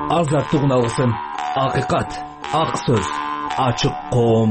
азаттыгын алгысың. Акыйкат, ак сөз, ачык коом.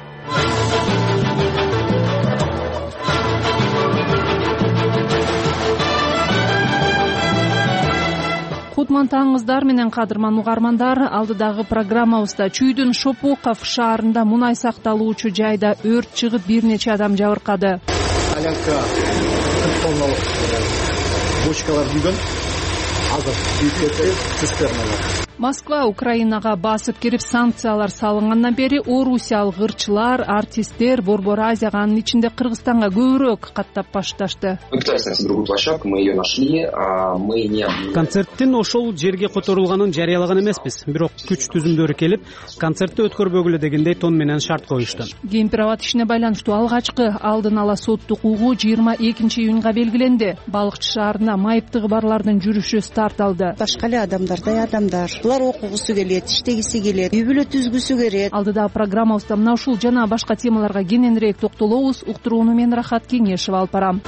Кутман таңыңыздар менен кадырман угармандар, алдыдагы программабызда Чүйдүн Шопоков шаарында мунай сакталуучу жайда өрт чыгып бир нече адам жабыркады. Солянка 40 тонналык бочкалар күйгөн. Азыр күйүп кетти, цистерналар. Москва Украинага басып кирип санкциялар салынгандан бери орусиялык ырчылар, артисттер Борбор Азияга, анын ичинде Кыргызстанга көбүрөөк каттап башташты. Мы пытались найти другую площадку, мы ее нашли, мы не... Концерттин ошол жерге которулганын жарыялаган эмеспиз. Бирок күч түзүмдөрү келип, концертти өткөрбөгүлө дегендей тон менен шарт коюшту. Кемпир-абад ишине байланыштуу алгачкы алдын ала соттук угуу 22 июнга белгиленди. Балыкчы шаарында майыптыгы барлардын жүрүшү старт алды. Башка эле адамдардай адамдар. Булар окугусу келет, иштегиси келет, үй бүлө түзгүсү келет. Алдыда программабызда мына ушул жана башка темаларга кененирээк токтолобуз. Уктурууну мен Рахат Кеңешева алып барам.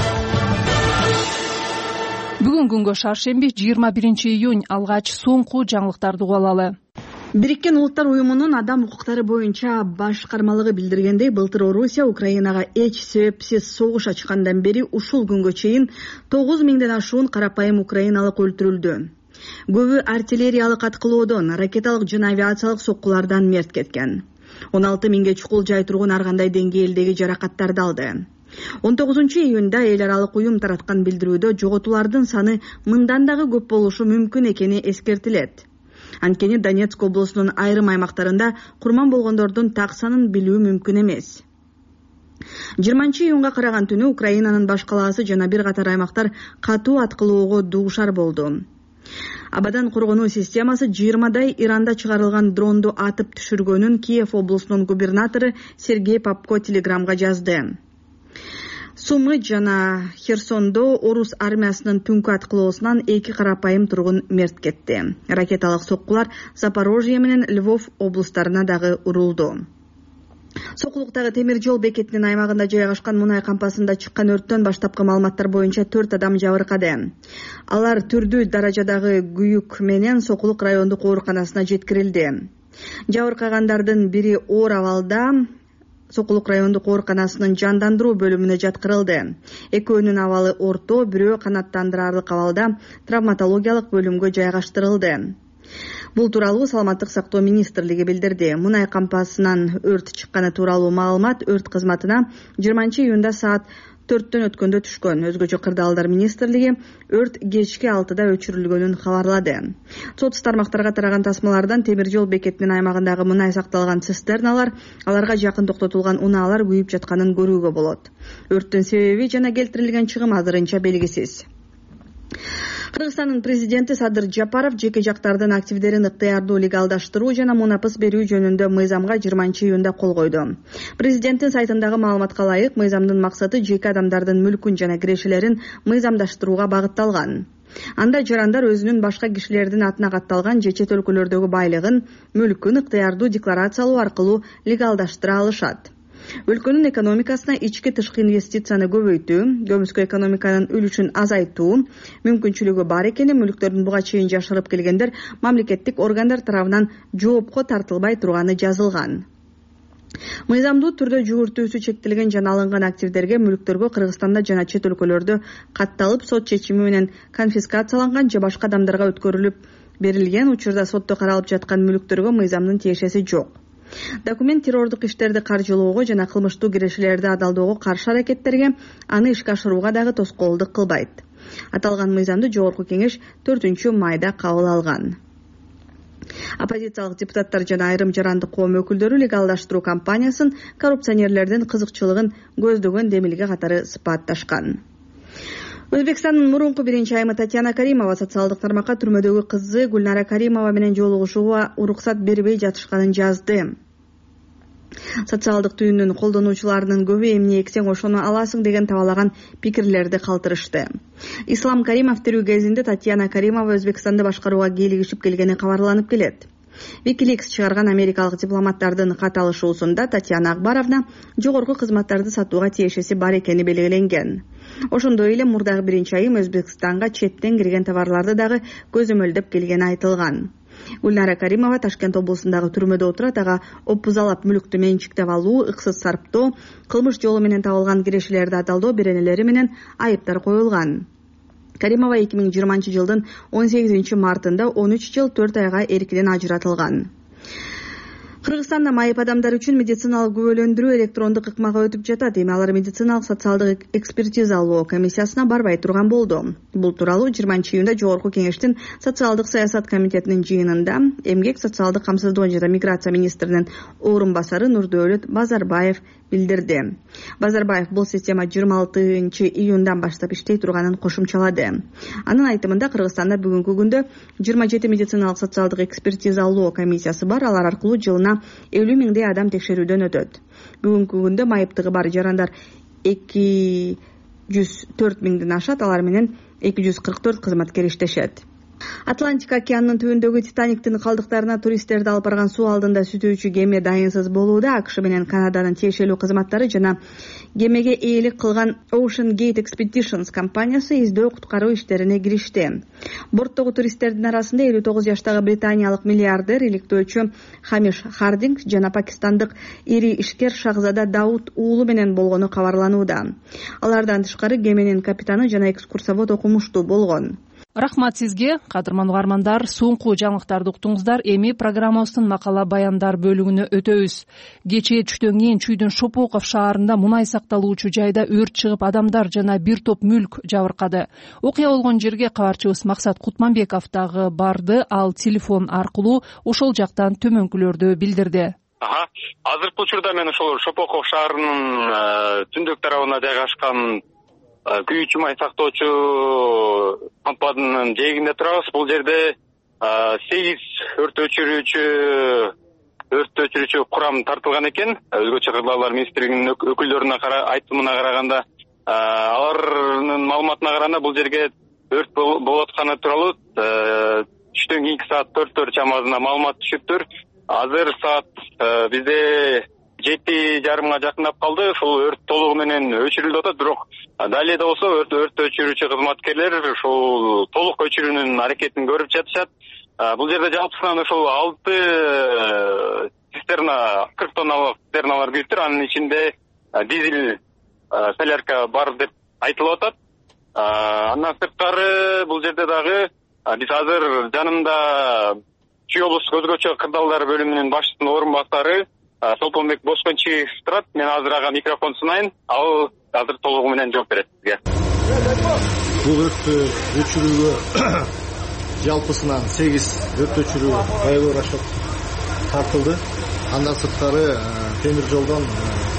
Бүгүн күнгө шаршемби 21 июнь алгач соңку жаңылыктарды угуп алалы. Бириккен Улуттар уюмунун адам укуктары боюнча башкармалыгы билдиргендей, былтыр Орусия Украинага эч себепсиз согуш ачкандан бери ушул күнгө чейин 9000ден ашуун карапайым украиналык өлтүрүлдү. Көбү артиллериялык аткылоодон, ракеталык жана авиациялык соккулардан мерт кеткен. 16 миңге чукул жай тургун ар кандай деңгээлдеги жаракаттарды алды. 19 июнда эл аралык уюм тараткан билдирүүдө жоготуулардын саны мындан дагы көп болушу мүмкүн экени эскертилет. Анткени Донецк облусунун айрым аймактарында курман болгондордун так санын билүү мүмкүн эмес. 20 июнга караган түнү Украинанын баш калаасы жана бир катар аймактар катуу аткылоого дуушар болду. Абадан коргонуу системасы 20дай Иранда чыгарылган дронду атып түшүргөнүн Киев облусунун губернатору Сергей Попко телеграмга жазды. Сумы жана Херсондо орус армиясынын түнкү аткылоосунан 2 карапайым тургун мерт кетти. Ракеталык соккулар Запорожье менен Львов облустарына дагы урулду. Сокулуктагы темир жол бекетинин аймагында жайгашкан мунай кампасында чыккан өрттөн баштапкы маалыматтар боюнча 4 адам жабыркады. Алар түрдүү даражадагы күйүк менен Сокулук райондук ооруканасына жеткирилди. Жабыркагандардын бири оор абалда Сокулук райондук ооруканасынын жандандыруу бөлүмүнө жаткырылды. Экөөнүн абалы орто, бирөө канаттандырарлык абалда травматологиялык бөлүмгө жайгаштырылды. Бул тууралуу Саламаттык сактоо министрлиги билдирди. Мунай кампасынан өрт чыкканы тууралуу маалымат өрт кызматына 20 июнда саат 4төн өткөндө түшкөн. Өзгөчө кырдаалдар министрлиги өрт кечки 6да өчүрүлгөнүн кабарлады. Сот тармактарга тараган тасмалардан темир жол бекетинин аймагындагы мунай сакталган цистерналар, аларга жакын токтотулган унаалар күйүп жатканын көрүүгө болот. Өрттүн себеби жана келтирилген чыгым азырынча белгисиз. Кыргызстандын президенти Садыр Жапаров жеке жактардын активдерин ыктыярдуу легалдаштыруу жана мунапыс берүү жөнүндө мыйзамга 20 июнда кол койду. Президенттин сайтындагы маалыматка ылайык, мыйзамдын максаты жеке адамдардын мүлкүн жана кирешелерин мыйзамдаштырууга багытталган. Анда жарандар өзүнүн башка кишилердин атына катталган же чет өлкөлөрдөгү байлыгын, мүлкүн ыктыярдуу декларациялоо аркылуу легалдаштыра алышат. Өлкөнүн экономикасына ички тышкы инвестицияны көбөйтүү, көмүскө экономиканын үлүшүн азайтуу мүмкүнчүлүгү бар экени мүлктөрдүн буга чейин жашырып келгендер мамлекеттик органдар тарабынан жоопко тартылбай турганы жазылган. Мыйзамдуу түрдө жүгүртүүсү чектелген жана алынган активдерге мүлктөргө Кыргызстанда жана чет өлкөлөрдө катталып сот чечими менен конфискацияланган же башка адамдарга өткөрүлүп берилген учурда сотто каралып жаткан мүлктөргө мыйзамдын тиешеси жок. Документ террордук иштерди каржылоого жана кылмыштуу кирешелерди адалдоого каршы аракеттерге, аны ишке ашырууга дагы тоскоолдук кылбайт. Аталган мыйзамды Жогорку кеңеш 4-майда кабыл алган. Оппозициялык депутаттар жана айрым жарандык коом өкүлдөрү легалдаштыруу кампаниясын коррупционерлердин кызыкчылыгын көздөгөн демилге катары сыпатташкан. Өзбекстандын мурунку биринчи айымы Татьяна Каримова социалдык тармакка түрмөдөгү кызы Гүлнара Каримова менен жолугушууга уруксат бербей жатышканын жазды. Социалдык түйүндүн колдонуучуларынын көбү эмне эксең ошону аласың деген табалаган пикирлерди калтырышты. Ислам Каримов тирүү кезинде Татьяна Каримова Өзбекстанды башкарууга кийлигишип келгени кабарланып келет. Wikileaks чыгарган америкалык дипломаттардын кат алышуусунда Татьяна Акбаровна жогорку кызматтарды сатууга тиешеси бар экени белгиленген. Ошондой эле мурдагы биринчи айым Өзбекстанга четтен кирген товарларды дагы көзөмөлдөп келгени айтылган. Гүлнара Каримова Ташкент облусундагы түрмөдө отурат. Ага опузалап мүлктү менчиктеп алуу, ыксыз сарптоо, кылмыш жолу менен табылган кирешелерди аталдоо беренелери менен айыптар коюлган. Каримова 2020 жылдын 18 мартында 13 жыл 4 айга эркинен ажыратылган. Кыргызстанда майып адамдар үчүн медициналык күбөлөндүрүү электрондук ыкмага өтүп жатат. Эми алар медициналык социалдык экспертиза алуу комиссиясына барбай турган болду. Бул тууралуу 20-июнда Жогорку Кеңештин социалдык саясат комитетинин жыйынында Эмгек, социалдык камсыздоо жана миграция министринин орун басары Нурдөөлөт Базарбаев билдирди. Базарбаев бул система 26-июндан баштап иштей турганын кошумчалады. Анын айтымында Кыргызстанда бүгүнкү күндө 27 медициналык социалдык экспертиза алуу комиссиясы бар. Алар аркылуу жылына 50 миңдей адам текшерүүдөн өтөт. Бүгүнкү күндө майыптыгы бар жарандар 204 миңден ашат. Алар менен 244 кызматкер иштешет. Атлантика океанынын түбүндөгү Титаниктин калдыктарына туристтерди алып барган суу алдында сүзүүчү кеме дайынсыз болууда. АКШ менен Канаданын тиешелүү кызматтары жана кемеге ээлик кылган Ocean Gate Expeditions компаниясы издөө куткаруу иштерине киришти. Борттогу туристтердин арасында 59 жаштагы британиялык миллиардер, иликтөөчү Хамиш Хардинг жана пакистандык ири ишкер Шахзада Дауд уулу менен болгону кабарланууда. Алардан тышкары кеменин капитаны жана экскурсовод окумуштуу болгон. Рахмат сизге, кадырман угармандар. Соңку жаңылыктарды уктуңуздар. Эми программабыздын макала баяндар бөлүгүнө өтөбүз. Кечээ түштөн кийин Чүйдүн Шопоков шаарында мунай сакталуучу жайда өрт чыгып, адамдар жана бир топ мүлк жабыркады. Окуя болгон жерге кабарчыбыз Максат Кутманбеков дагы барды. Ал телефон аркылуу ошол жактан төмөнкүлөрдү билдирди. Азыркы учурда мен ошол Шопоков шаарынын түндүк тарабына жайгашкан күйүүчү май сактоочу компаниянын жээгинде турабыз. Бул жерде 8 өрт өчүрүүчү курам тартылган экен. Өзгөчө Кыргызстан министрлигинин өкүлдөрүнүн айтымына караганда, алардын маалыматына караганда бул жерге өрт болуп атканы тууралуу түштөн кийинки саат 4 чамасында маалымат түшүптүр. Азыр саат бизде 7:30 жакындап калды. Ушул өрт толугу менен өчүрүлүп атат, бирок далее да болсо өрт өчүрүүчү кызматкерлер ушул толук өчүрүүнүн аракетин көрүп жатышат. Бул жерде жалпысынан ушул 6 цистерна, 40 тонналык цистерналар күйүптүр. Анын ичинде дизель солярка бар деп айтылып атат. Андан сырткары бул жерде дагы биз азыр жанымда Чүй облустук өзгөчө кырдаалдар бөлүмүнүн башчысынын орун басары Солтонбек Боскончиев турат. Мен азыр ага микрофон сунайын. Ал азыр толугу менен жооп берет сизге. Бул өрттү өчүрүүгө жалпысынан 8 өрт өчүрүү аялуу расчет тартылды. Андан сырткары темир жолдон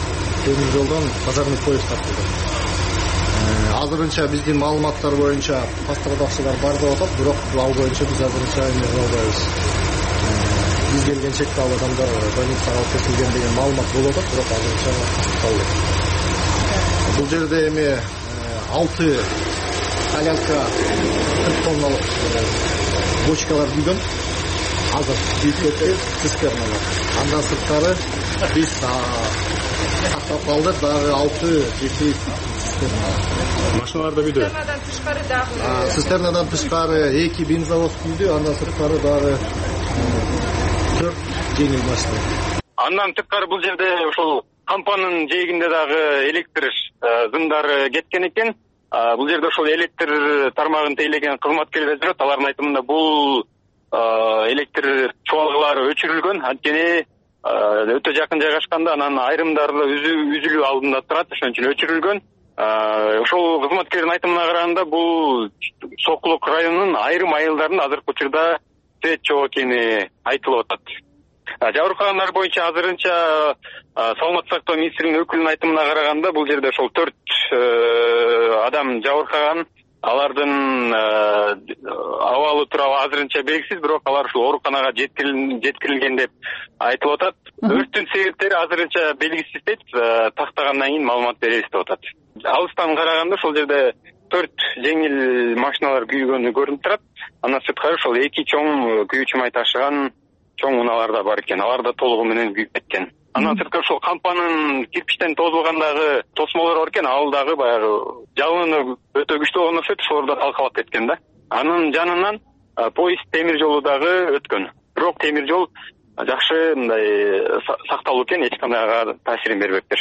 пожарный поезд тартылды. Азырынча биздин маалыматтар боюнча пострадавшылар бар деп атат, бирок ал боюнча биз азырынча эме кыла албайбыз. Биз келгенчекте ал адамдар больницага алып кетилген деген маалымат болуп атат, бирок азырынча такталды. Бул жерде эми 6 солянка 40 тонналык бочкалар күйгөн. Азыр күйүп кетти цистерналар. Андан сырткары биз сактап калды дагы 6-7 цистерна. Машиналарда күйдү. Цистернадан тышкары 2 бензовоз күйдү, андан сырткары дагы 4 жеңил машина. Андан тышкары бул жерде ошол компаниянын жээгинде дагы электр зымдары кеткен экен. Бул жерде ошол электр тармагын тейлеген кызматкерлер жүрөт. Алардын айтымында бул электр чуалгалары өчүрүлгөн. Анткени өтө жакын жайгашканда, анан айрымдары үзүлүү алдында турат, ошон үчүн өчүрүлгөн. Ошол кызматкердин айтымына караганда, бул Сокулук районунун айрым айылдарында азыркы учурда свет жок экени айтылып атат. Жабыркагандар боюнча азырынча саламаттык сактоо министринин өкүлүнүн айтымына караганда, бул жерде ошол 4 адам жабыркаган. Алардын абалы тууралуу азырынча белгисиз, бирок алар ушул ооруканага жеткирилген деп айтылып атат. Өрттүн себептери азырынча белгисиз дейт. Тактагандан кийин маалымат беребиз деп атат. Алыстан караганда ошол жерде 4 жеңил машиналар күйгөнү көрүнүп турат. Андан сырткары ошол 2 чоң күйүүчү май ташыган чоң унаалар да бар экен. Алар да толугу менен күйүп кеткен. Андан сырткары ошол компаниянын кирпичтен тозулгандагы тосмолор бар экен, ал дагы баягы жалыны өтө күчтүү болгондо ошол да талкалап кеткен да. Анын жанынан поезд темир жолу дагы өткөн. бирок темир жол жакшы мындай сакталуу экен, эч кандай таасирин бербептир.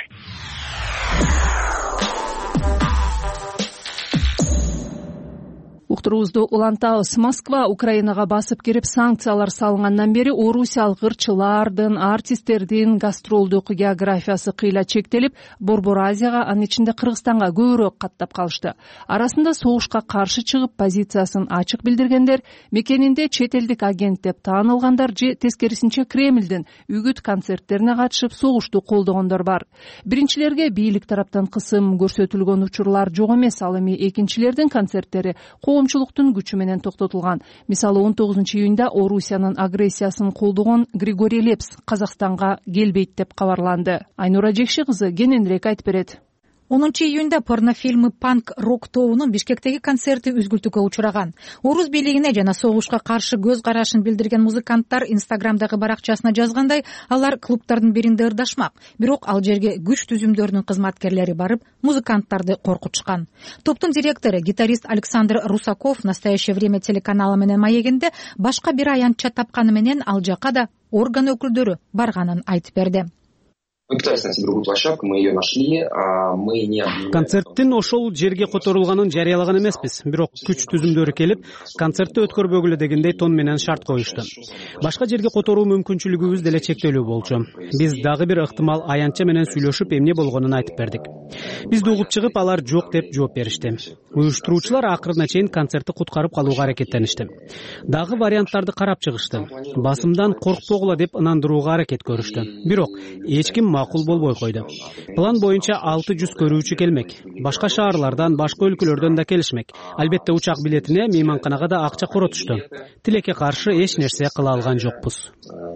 Уктуруубузду улантабыз. Москва Украинага басып кирип санкциялар салынгандан бери орусиялык ырчылардын, артисттердин гастролдук географиясы кыйла чектелип, Борбор Азияга, анын ичинде Кыргызстанга көбүрөөк каттап калышты. Арасында согушка каршы чыгып, позициясын ачык билдиргендер, мекенинде чет элдик агент деп таанылгандар же тескерисинче Кремлдин үгүт концерттерине катышып согушту колдогондор бар. Биринчилерге бийлик тараптан кысым көрсөтүлгөн учурлар жок эмес, ал эми экинчилердин концерттери коомчулуктун күчү менен токтотулган. Мисалы 19-июнда Орусиянын агрессиясын колдогон Григорий Лепс Казакстанга келбейт деп кабарланды. Айнура Жекши кызы кененирээк айтып берет. 10-июнда порнофильмы панк-рок тобунун Бишкектеги концерти үзгүлтүүгө учураган. Орус бийлигине жана согушка каршы көз карашын билдирген музыканттар Инстаграмдагы баракчасына жазгандай, алар клубтардын биринде ырдашмак. Бирок ал жерге күч түзүмдөрүнүн кызматкерлери барып, музыканттарды коркутушкан. Топтун директору, гитарист Александр Русаков «Настоящее время» телеканалы менен маегинде башка бир аянтча тапканы менен ал жака да орган өкүлдөрү барганын айтып берди. Мы пытались найти другую площадку, мы ее нашли, мы не... Концерттин ошол жерге которулганын жарыялаган эмеспиз, бирок күч түзүмдөрү келип, концертти өткөрбөгүлө дегендей тон менен шарт коюшту. Башка жерге которуу мүмкүнчүлүгүбүз деле чектелүү болчу. Биз дагы бир ыктымал аянтча менен сүйлөшүп, эмне болгонун айтып бердик. Бизди угуп чыгып, алар жок деп жооп беришти. Уюштуруучулар акырына чейин концертти куткарып калууга аракеттеништи. Дагы варианттарды карап чыгышты. Басымдан коркпогула деп ынандырууга аракет көрүштү. Бирок эч ким макул болбой койду. План боюнча 600 көрүүчү келмек. Башка шаарлардан, башка өлкөлөрдөн да келишмек. Албетте учак билетине, мейманканага да акча коротушту. Тилекке каршы эч нерсе кыла алган жокпуз.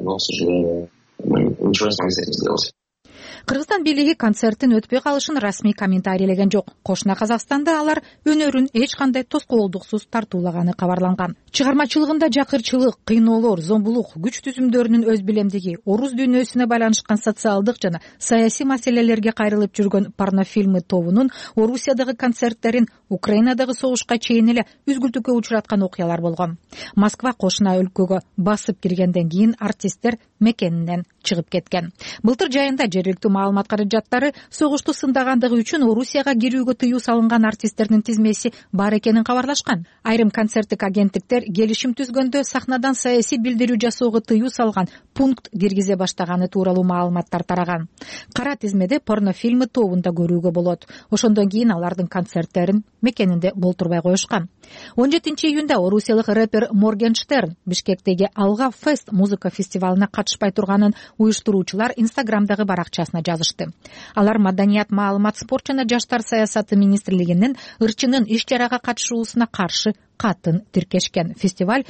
Кыргызстан бийлиги концерттин өтпөй калышын расмий комментарийлеген жок. Кошуна Казакстанда алар өнөрүн эч кандай тоскоолдуксуз тартуулаганы кабарланган. Чыгармачылыгында жакырчылык, кыйноолор, зомбулук, күч түзүмдөрүнүн өз билемдиги, орус дүйнөсүнө байланышкан социалдык жана саясий маселелерге кайрылып жүргөн порнофильмы тобунун Орусиядагы концерттерин Украинадагы согушка чейин эле үзгүлтүүгө учураткан окуялар болгон. Москва кошуна өлкөгө басып киргенден кийин артисттер мекенинен чыгып кеткен. Былтыр жайында жергиликтүү маалымат каражаттары согушту сындагандыгы үчүн Орусияга кирүүгө тыюу салынган артисттердин тизмеси бар экенин кабарлашкан. Айрым концерттик агенттиктер келишим түзгөндө сахнадан саясий билдирүү жасоого тыюу салган пункт киргизе баштаганы тууралуу маалыматтар тараган. Кара тизмеде порнофильмы тобунда көрүүгө болот. Ошондон кийин алардын концерттерин мекенинде болтурбай коюшкан. 17-июнда орусиялык рэпер Моргенштерн Бишкектеги Алга Фест музыка фестивалына катышпай турганын уюштуруучулар Инстаграмдагы баракчасына жазышты. Алар Маданият, маалымат, спорт жана жаштар саясаты министрлигинин ырчынын иш-чарага катышуусуна каршы катын тиркешкен. Фестиваль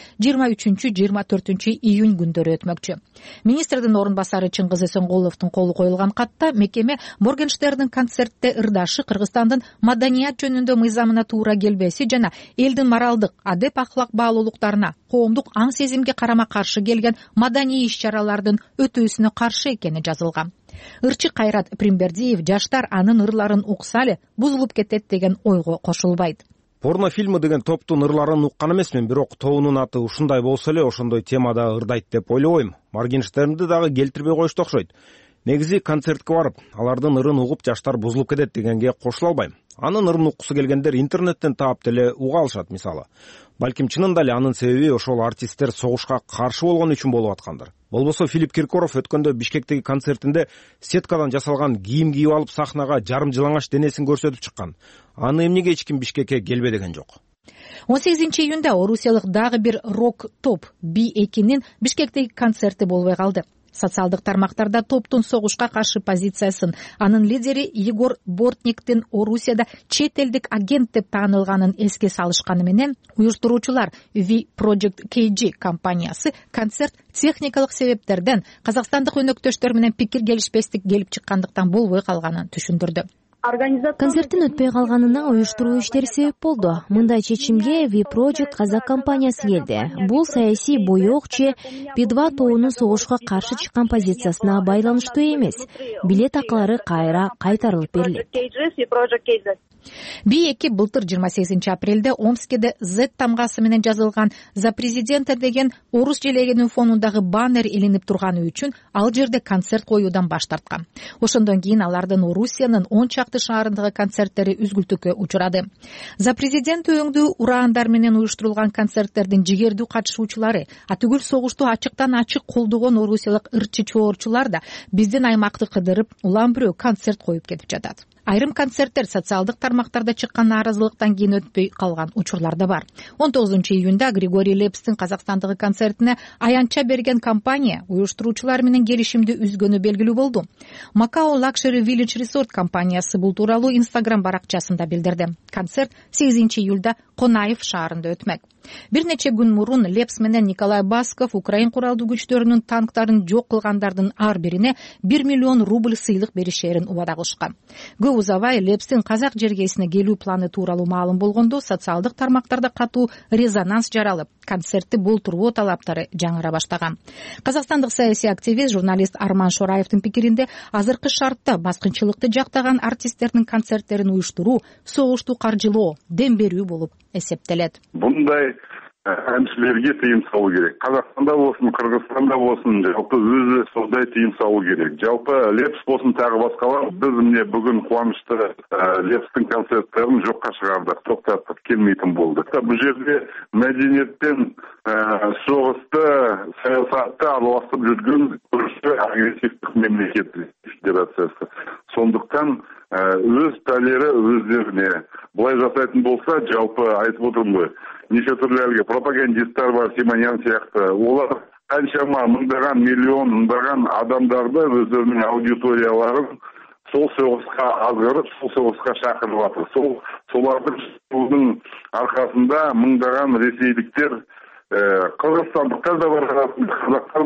23-24 июнь күндөрү өтмөкчү. Министрдин орун басары Чыңгыз Эсенголовдун колу коюлган катта мекеме Моргенштерндин концертте ырдашы Кыргызстандын маданият жөнүндө мыйзамына туура келбеси жана элдин моралдык, адеп ахлак баалуулуктарына, коомдук аң сезимге карама каршы келген маданий иш-чаралардын өтүүсүнө каршы экени жазылган. Ырчы Кайрат Примбердиев жаштар анын ырларын укса эле бузулуп кетет деген ойго кошулбайт. Порнофильмы деген топтун ырларын уккан эмесмин, бирок тобунун аты ушундай болсо эле ошондой темада ырдайт деп ойлобойм. Моргенштернди дагы келтирбей коюшту окшойт. Негизи концертке барып, алардын ырын угуп жаштар бузулуп кетет дегенге кошула албайм. Анын ырын уккусу келгендер интернеттен таап деле уга алышат мисалы. Балким чынында эле анын себеби ошол артисттер согушка каршы болгон үчүн болуп аткандыр. Болбосо Филипп Киркоров өткөндө Бишкектеги концертинде сеткадан жасалган кийим кийип алып сахнага жарым жылаңач денесин көрсөтүп чыккан. Аны эмнеге эч ким Бишкекке келбе деген жок. 18-июнда орусиялык дагы бир рок топ B2'нин Бишкектеги концерти болбой калды. Социалдык тармактарда топтун согушка каршы позициясын, анын лидери Егор Бортниктин Орусияда чет элдик агент деп таанылганын эске салышканы менен уюштуруучулар V Project KG компаниясы концерт техникалык себептерден казакстандык өнөктөштөр менен пикир келишпестик келип чыккандыктан болбой калганын түшүндүрдү. Концерттин өтпөй калганына уюштуруу иштери себеп болду. Мындай чечимге V Project казак компаниясы келди. Бул саясий боек же P2 тобунун согушка каршы чыккан позициясына байланыштуу эмес. Билет акылары кайра кайтарылып берилет. Би2 былтыр 28 апрелде Омскеде Z тамгасы менен жазылган «За президента» деген орус желегенин фонундагы баннер илинип турганы үчүн ал жерде концерт коюудан баш тарткан. Ошондон кийин алардын Орусиянын 10 чакты шаарындагы концерттери үзгүлтүккө учурады. «За президента» өңдүү ураандар менен уюштурулган концерттердин жигердүү катышуучулары, атүгүл согушту ачыктан ачык колдогон орусиялык ырчы чоорчулар да биздин аймакты кыдырып, улам бирөө концерт коюп кетип жатат. Айрым концерттер социалдык тармактарда чыккан нааразылыктан кийин өтпөй калган учурлар да бар. 19-июнда Григорий Лепстин Казакстандагы концертине аянтча берген компания уюштуруучулар менен келишимди үзгөнү белгилүү болду. Macao Luxury Village Resort компаниясы бул тууралуу Instagram баракчасында билдирди. Концерт 8-июлда Конаев шаарында өтмөк. Бир нече күн мурун Лепс менен Николай Басков Украин куралдуу күчтөрүнүн танктарын жок кылгандардын ар бирине 1 миллион рубль сыйлык беришерин убада кылышкан. Көп узабай Лепстин казак жергесине келүү планы тууралуу маалым болгондо социалдык тармактарда катуу резонанс жаралып, концертти болтурбоо талаптары жаңыра баштаган. Казакстандык саясий активист, журналист Арман Шораевдин пикиринде, азыркы шартта баскынчылыкты жактаган артисттердин концерттерин уюштуруу согушту каржылоо, дем берүү болуп эсептелет. Bunday әншілерге тыйым салу керек. Қазақстанда болсын, Қырғызстанда болсын, жалпы өзі сондай тыйым салу керек. Жалпы Лепс болсын, тағы басқалар, біз міне бүгін қуанышты Лепстің концерттерін жоққа шығардық, тоқтатып келмейтін болды. Бұл жерде мәдениеттен соғысты, саясатты араластырып жүрген көрші агрессивтік мемлекет федерациясы. Сондықтан өз пәлері өздеріне бұлай жасайтын болса, жалпы айтып отырмын ғой, неше түрлі әлгі пропагандисттар бар, Симонян сияқты. Олар қаншама мыңдаған, миллиондаған адамдарды өздерінің аудиторияларын сол соғысқа азғырып, сол соғысқа шақырып жатыр. Солардың шығудың арқасында мыңдаған ресейліктер, қырғызстандықтар да бар, қазақтар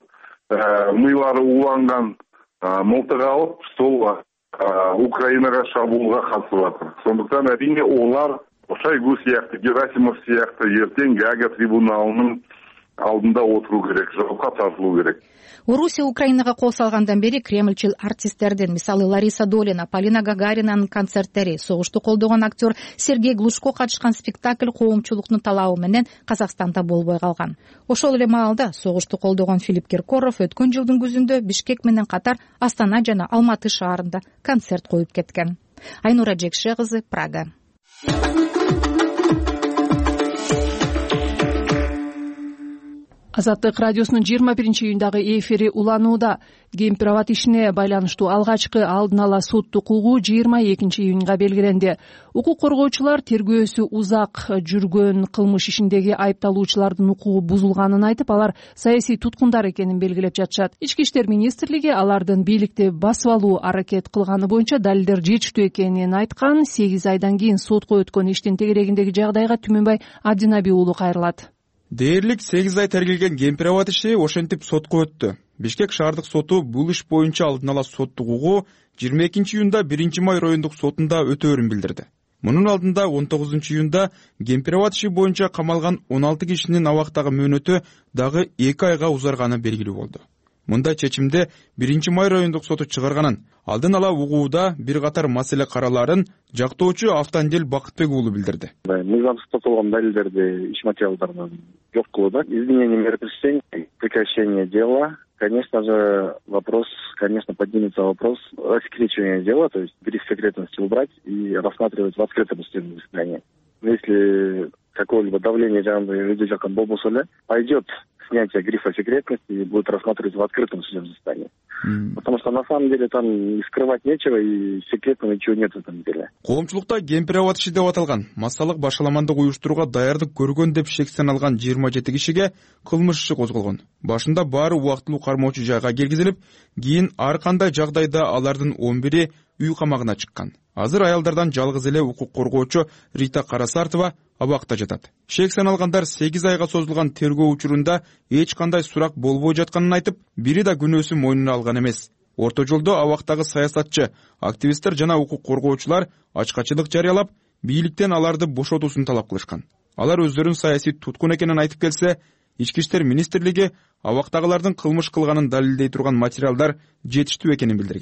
да милары уланған мылтық алып, сол Украинаға шабуылға қатысып жатыр. Сондықтан әрине олар Шойгу сияқты, Герасимов сияқты ертең Гага трибуналының алдында отыру керек, жауапқа тартылу керек. Орусия Украинага кол салгандан бери кремльчил артисттердин, мисалы Лариса Долина, Полина Гагаринанын концерттери, согушту колдогон актер Сергей Глушко катышкан спектакль коомчулуктун талабы менен Казакстанда болбой калган. Ошол эле маалда согушту колдогон Филипп Киркоров өткөн жылдын күзүндө Бишкек менен катар Астана жана Алматы шаарында концерт коюп кеткен. Айнура Жекше кызы, Прага. Азаттык радиосунун 21-июндагы эфири уланууда. Гемпирабад ишине байланыштуу алгачкы алдын ала сот укугу 22-июнга белгиленди. Укук коргоочулар тергөөсү узак жүргөн кылмыш ишиндеги айыпталуучулардын укугу бузулганын айтып, алар саясий туткундар экенин белгилеп жатышат. Ички иштер министрлиги алардын бийликти басып алуу аракет кылганы боюнча далилдер жетиштүү экенин айткан. 8 айдан кийин сотко өткөн иштин тегерегиндеги жагдайга Түмөнбай Абдинаби уулу кайрылат. Дээрлик 8 ай тергелген Гемпирабад иши ошентип сотко өттү. Бишкек шаардык соту бул иш боюнча алдын ала соттук укугу 22-июнда 1-май райондук сотунда өтөөрүн билдирди. Мунун алдында 19-июнда Гемпирабад иши боюнча камалган 16 кишинин абактагы мөөнөтү дагы 2 айга узарганы белгилүү болду. Мындай чечимде 1-май райондук соту чыгарганын, алдын ала угууда бир катар маселе караларын жактоочу Автандел Бакытбек уулу билдирди. Мыйзамсыз топтолгон далилдерди иш материалдарынан жок кылууда, изменение мер пресечения, прекращение дела. Конечно же, поднимется вопрос рассекречивания дела, то есть гриф секретности убрать и рассматривать в открытом судебном заседании. Если какое-либо давление людей болбосо, пойдет снятие грифа секретности и будет рассматривать в открытом судебном заседании. Потому что на самом деле там и скрывать нечего, и секретного ничего нет в этом деле. Коомчулукта Гемпирабад иши деп аталган массалык башаламандык уюштурууга даярдык көргөн деп шектен алган 27 кишиге кылмыш иши козголгон. Башында баары убактылуу кармоочу жайга киргизилип, кийин ар кандай жагдайда алардын 11-и үй камагына чыккан. Азыр аялдардан жалгыз эле укук коргоочу Рита Карасартова абакта жатат. Шек саналгандар 8 айга созулган тергөө учурунда эч кандай сурак болбой жатканын айтып, бири да күнөөсүн мойнуна алган эмес. Орто жолдо абактагы саясатчы, активисттер жана укук коргоочулар ачкачылык жарыялап, бийликтен аларды бошотуусун талап кылышкан. Алар өздөрүн саясий туткун экенин айтып келсе, Ички иштер министрлиги абактагылардын кылмыш кылганын далилдей турган материалдар жетиштүү экенин билдирген.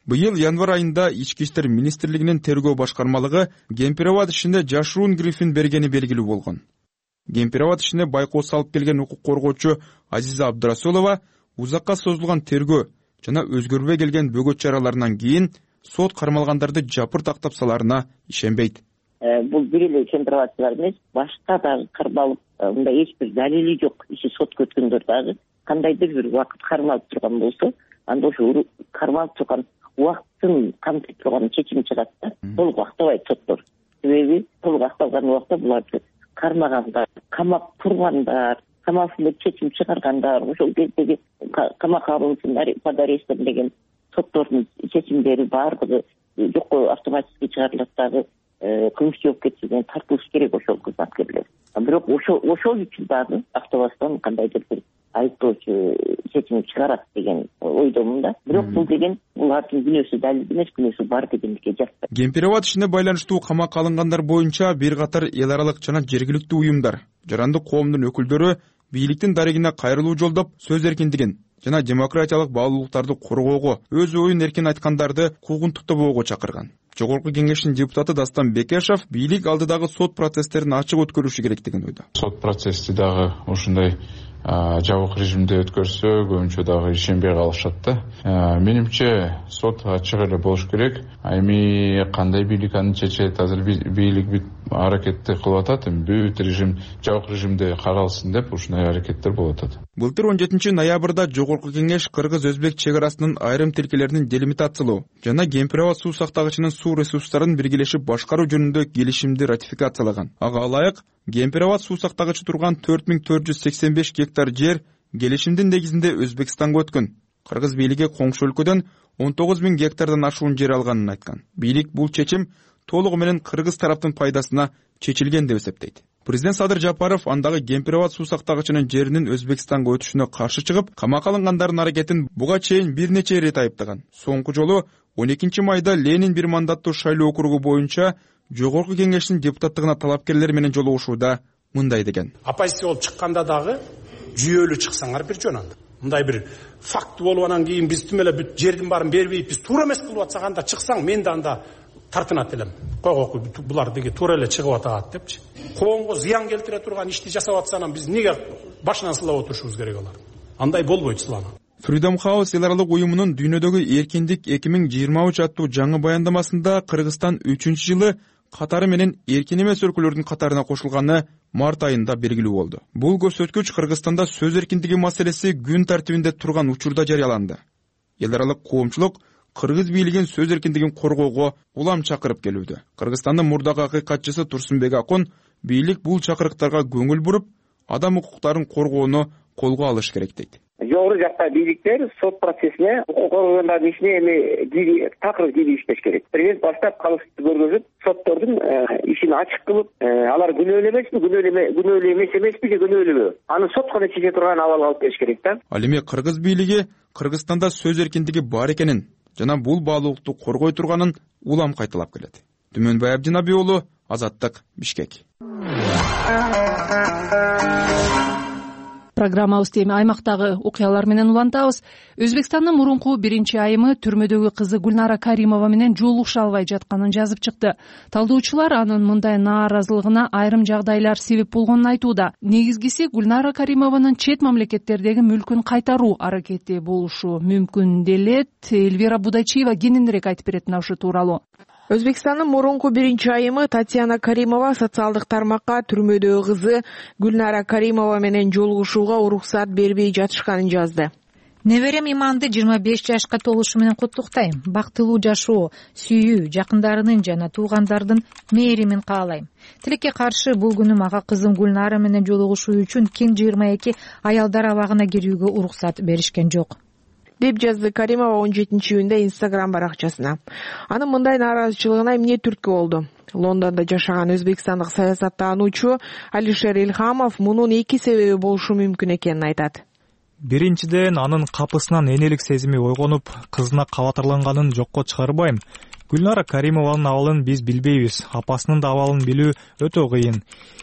Быйыл январь айында Ички иштер министрлигинин тергөө башкармалыгы Кемпир-Абад ишинде жашыруун грифин бергени белгилүү болгон. Кемпир-Абад ишине байкоо салып келген укук коргоочу Азиза Абдурасулова узакка созулган тергөө жана өзгөрбөй келген бөгөт чараларынан кийин сот кармалгандарды жапыр тактап саларына ишенбейт. Бул бир эле Кемпир-Абадчылар эмес, башка дагы кармалып, мындай эч бир далили жок иши сотко өткөндөр дагы кандайдыр бир убакыт кармалып турган болсо, анда ошо кармалып турган убакытын камтып турган чечим чыгат да. Толук актабайт соттор. Себеби толук акталган убакта буларды кармагандар, камап тургандар, камалсын деп чечим чыгаргандар, ошол кездеги камак алынсын под арестом деген соттордун чечимдери баардыгы жокко автоматически чыгарылат дагы кылмыш жоопкерчилигине тартылыш керек ошол кызматкерлер. Бирок ошол үчүн дагы автобастан кандайдыр бир айыптоочу чечим чыгарат деген ойдомун да. Бирок бул деген булардын күнөөсү далил эмес, күнөөсү бар дегендикке жатпайт. Кемпир-Абад ишине байланыштуу камакка алынгандар боюнча бир катар эл аралык жана жергиликтүү уюмдар, жарандык коомдун өкүлдөрү бийликтин дарегине кайрылуу жолдоп сөз эркиндигин жана демократиялык баалуулуктарды коргоого, өз оюн эркин айткандарды куугунтуктабоого чакырган. Жогорку кеңештин депутаты Дастан Бекешев бийлик алдыдагы сот процесстерин ачык өткөрүшү керек деген ойдо. Сот процесси дагы ушундай жабык режимде өткөрсө көбүнчө дагы ишенбей калышат да. Менимче сот ачык эле болуш керек. Эми кандай бийлик аны чечет, азыр бийлик аракетти кылып атат, бүт режим жабык режимде каралсын деп ушундай аракеттер болуп атат. Былтыр 17 ноябрда Жогорку кеңеш кыргыз-өзбек чек арасынын айрым тилкелерин делимитациялоо жана Кемпир-Абад суу сактагычынын суу ресурстарын биргелешип башкаруу жөнүндө келишимди ратификациялаган. Ага ылайык Кемпир-Абад суу сактагычы турган 4485 гектар жер келишимдин негизинде Өзбекстанга өткөн. Кыргыз бийлиги коңшу өлкөдөн 19000 гектардан ашуун жер алганын айткан. Бийлик бул чечим толугу менен кыргыз тараптын пайдасына чечилген деп эсептейт. Президент Садыр Жапаров андагы Кемпир-Абад суу сактагычынын жеринин Өзбекстанга өтүшүнө каршы чыгып, камакка алынгандардын аракетин буга чейин бир нече ирет айыптаган. Соңку жолу 12 майда Ленин бир мандаттуу шайлоо округу боюнча Жогорку кеңештин депутаттыгына талапкерлер менен жолугушууда мындай деген. Оппозиция болуп чыкканда дагы жүйөлүү чыксаңар бир жөн анда. Мындай бир факт болуп анан кийин биз түм эле бүт жердин баарын бербейт, биз туура эмес кылып атсак анда чыксаң мен да анда тартынат элем. Койгоку булар деги туура эле чыгып атат депчи. Коомго зыян келтире турган ишти жасап атсанан биз неге башынан сылап отурушубуз керек алар? Андай болбойт сылана. Freedom House эл аралык уюмунун дүйнөдөгү эркиндик 2023 аттуу жаңы баяндамасында Кыргызстан 3-жылы катары менен эркин эмес өлкөлөрдүн катарына кошулганы март айында белгилүү болду. Бул көрсөткүч Кыргызстанда сөз эркиндиги маселеси күн тартибинде турган учурда жарыяланды. Эл аралык коомчулук кыргыз бийлигин сөз эркиндигин коргоого улам чакырып келүүдө. Кыргызстандын мурдагы акыйкатчысы Турсунбек Акун бийлик бул чакырыктарга көңүл буруп, адам укуктарын коргоону колго алыш керек дейт. Жогору жакта бийликтер сот процессине укук коргоогондордун ишине эми такыр кирип иштеш керек. Президент баштап калыстыкты көргөзүп, соттордун ишин ачык кылып, алар күнөөлүү эмеспи, күнөөлүү эмеспи же күнөөлүүбү? Аны сот гана чече турган абалга алып келиш керек да. Ал эми кыргыз бийлиги Кыргызстанда сөз эркиндиги бар экенин жана бул баалуулукту коргой турганын улам кайталап келет. Түмөнбай Абдинаби уулу, Азаттык, Бишкек. Программабызды эми аймактагы окуялар менен улантабыз. Өзбекстандын мурунку биринчи айымы түрмөдөгү кызы Гүлнара Каримова менен жолугуша албай жатканын жазып чыкты. Талдоочулар анын мындай нааразылыгына айрым жагдайлар себеп болгонун айтууда. Негизгиси Гүлнара Каримованын чет мамлекеттердеги мүлкүн кайтаруу аракети болушу мүмкүн делет. Эльвира Будачиева кененирээк айтып берет мына ушул тууралуу. Өзбекстандын мурунку биринчи айымы Татьяна Каримова социалдык тармакка түрмөдөгү кызы Гүлнара Каримова менен жолугушууга уруксат бербей жатышканын жазды. Неберем Иманды 25 жашка толушу менен куттуктайм. Бактылуу жашоо, сүйүү, жакындарынын жана туугандардын мээримин каалайм. Тилекке каршы бул күнү мага кызым Гүлнара менен жолугушуу үчүн ким 22 аялдар абагына кирүүгө уруксат беришкен жок, деп жазды Каримова 17-июнда Instagram баракчасына. Анын мындай нааразычылыгына эмне түрткү болду? Лондондо жашаган өзбекстандык саясаттануучу Алишер Илхамов мунун эки себеби болушу мүмкүн экенин айтат. Биринчиден, анын капысынан энелик сезими ойгонуп, кызына кабатырланганын жокко чыгарбайм. Гүлнара Каримованын абалын биз билбейбиз, апасынын да абалын билүү өтө кыйын.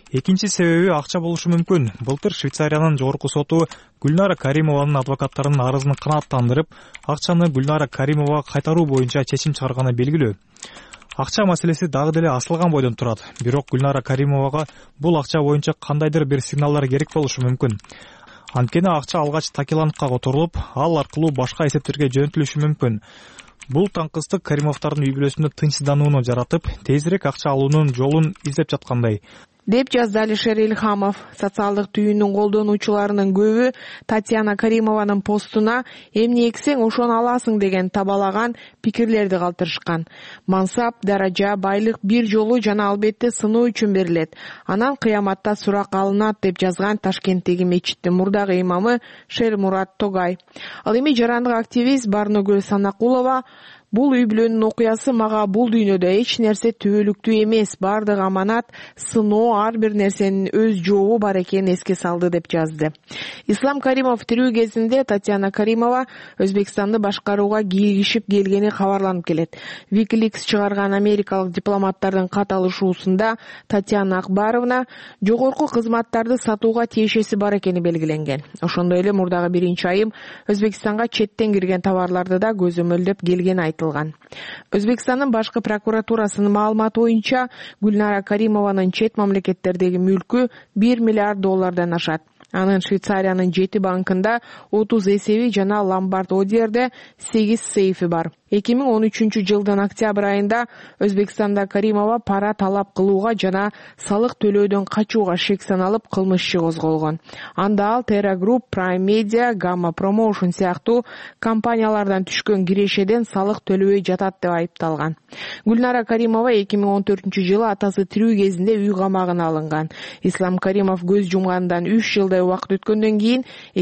Экинчи себеби акча болушу мүмкүн. Былтыр Швейцариянын жогорку соту Гүлнара Каримованын адвокаттарынын арызын канааттандырып, акчаны Гүлнара Каримовага кайтаруу боюнча чечим чыгарганы белгилүү. Акча маселеси дагы деле асылган бойдон турат. Бирок Гүлнара Каримовага бул акча боюнча кандайдыр бир сигналдар керек болушу мүмкүн. Анткени акча алгач Такиландка которулуп, ал аркылуу башка эсептерге жөнөтүлүшү мүмкүн. Бул таңкыстык Каримовдордун үй бүлөсүндө тынчсызданууну жаратып, тезирээк акча алуунун жолун издеп жаткандай, деп жазды Алишер Ильхамов. Социалдык түйүндүн колдонуучуларынын көбү Татьяна Каримованын постуна эмне эксең ошону аласың деген табалаган пикирлерди калтырышкан. Мансап, даража, байлык бир жолу жана албетте сыноо үчүн берилет. Анан кыяматта сурак алынат деп жазган Ташкенттеги мечиттин мурдагы имамы Шермурат Тогай. Ал эми жарандык активист Барногүл Санакулова: бул үй бүлөнүн окуясы мага бул дүйнөдө эч нерсе түбөлүктүү эмес, бардык аманат, сыноо, ар бир нерсенин өз жообу бар экенин эске салды деп жазды. Ислам Каримов тирүү кезинде Татьяна Каримова Өзбекстанды башкарууга кийлигишип келгени кабарланып келет. Wikileaks чыгарган америкалык дипломаттардын кат алышуусунда Татьяна Акбаровна жогорку кызматтарды сатууга тиешеси бар экени белгиленген. Ошондой эле мурдагы 1-айым Өзбекстанга четтен кирген товарларды да көзөмөлдөп келгени айтылган. Өзбекстандын башкы прокуратурасынын маалыматы боюнча Гүлнара Каримованын чет мамлекеттердеги мүлкү $1 миллиард ашат. Анын Швейцариянын 7 банкында 30 эсеби жана Ломбард Одерде 8 сейфи бар. 2013 жылдын октябрь айында Өзбекстанда Каримова пара талап кылууга жана салык төлөөдөн качууга шек саналып кылмыш иши козголгон. Анда ал Terra Group, Prime Media, Gamma Promotion сыяктуу компаниялардан түшкөн кирешеден салык төлөбөй жатат деп айыпталган. Гүлнара Каримова 2014 жылы атасы тирүү кезинде үй камагына алынган. Ислам Каримов көз жумгандан 3 жылдай убакыт өткөндөн кийин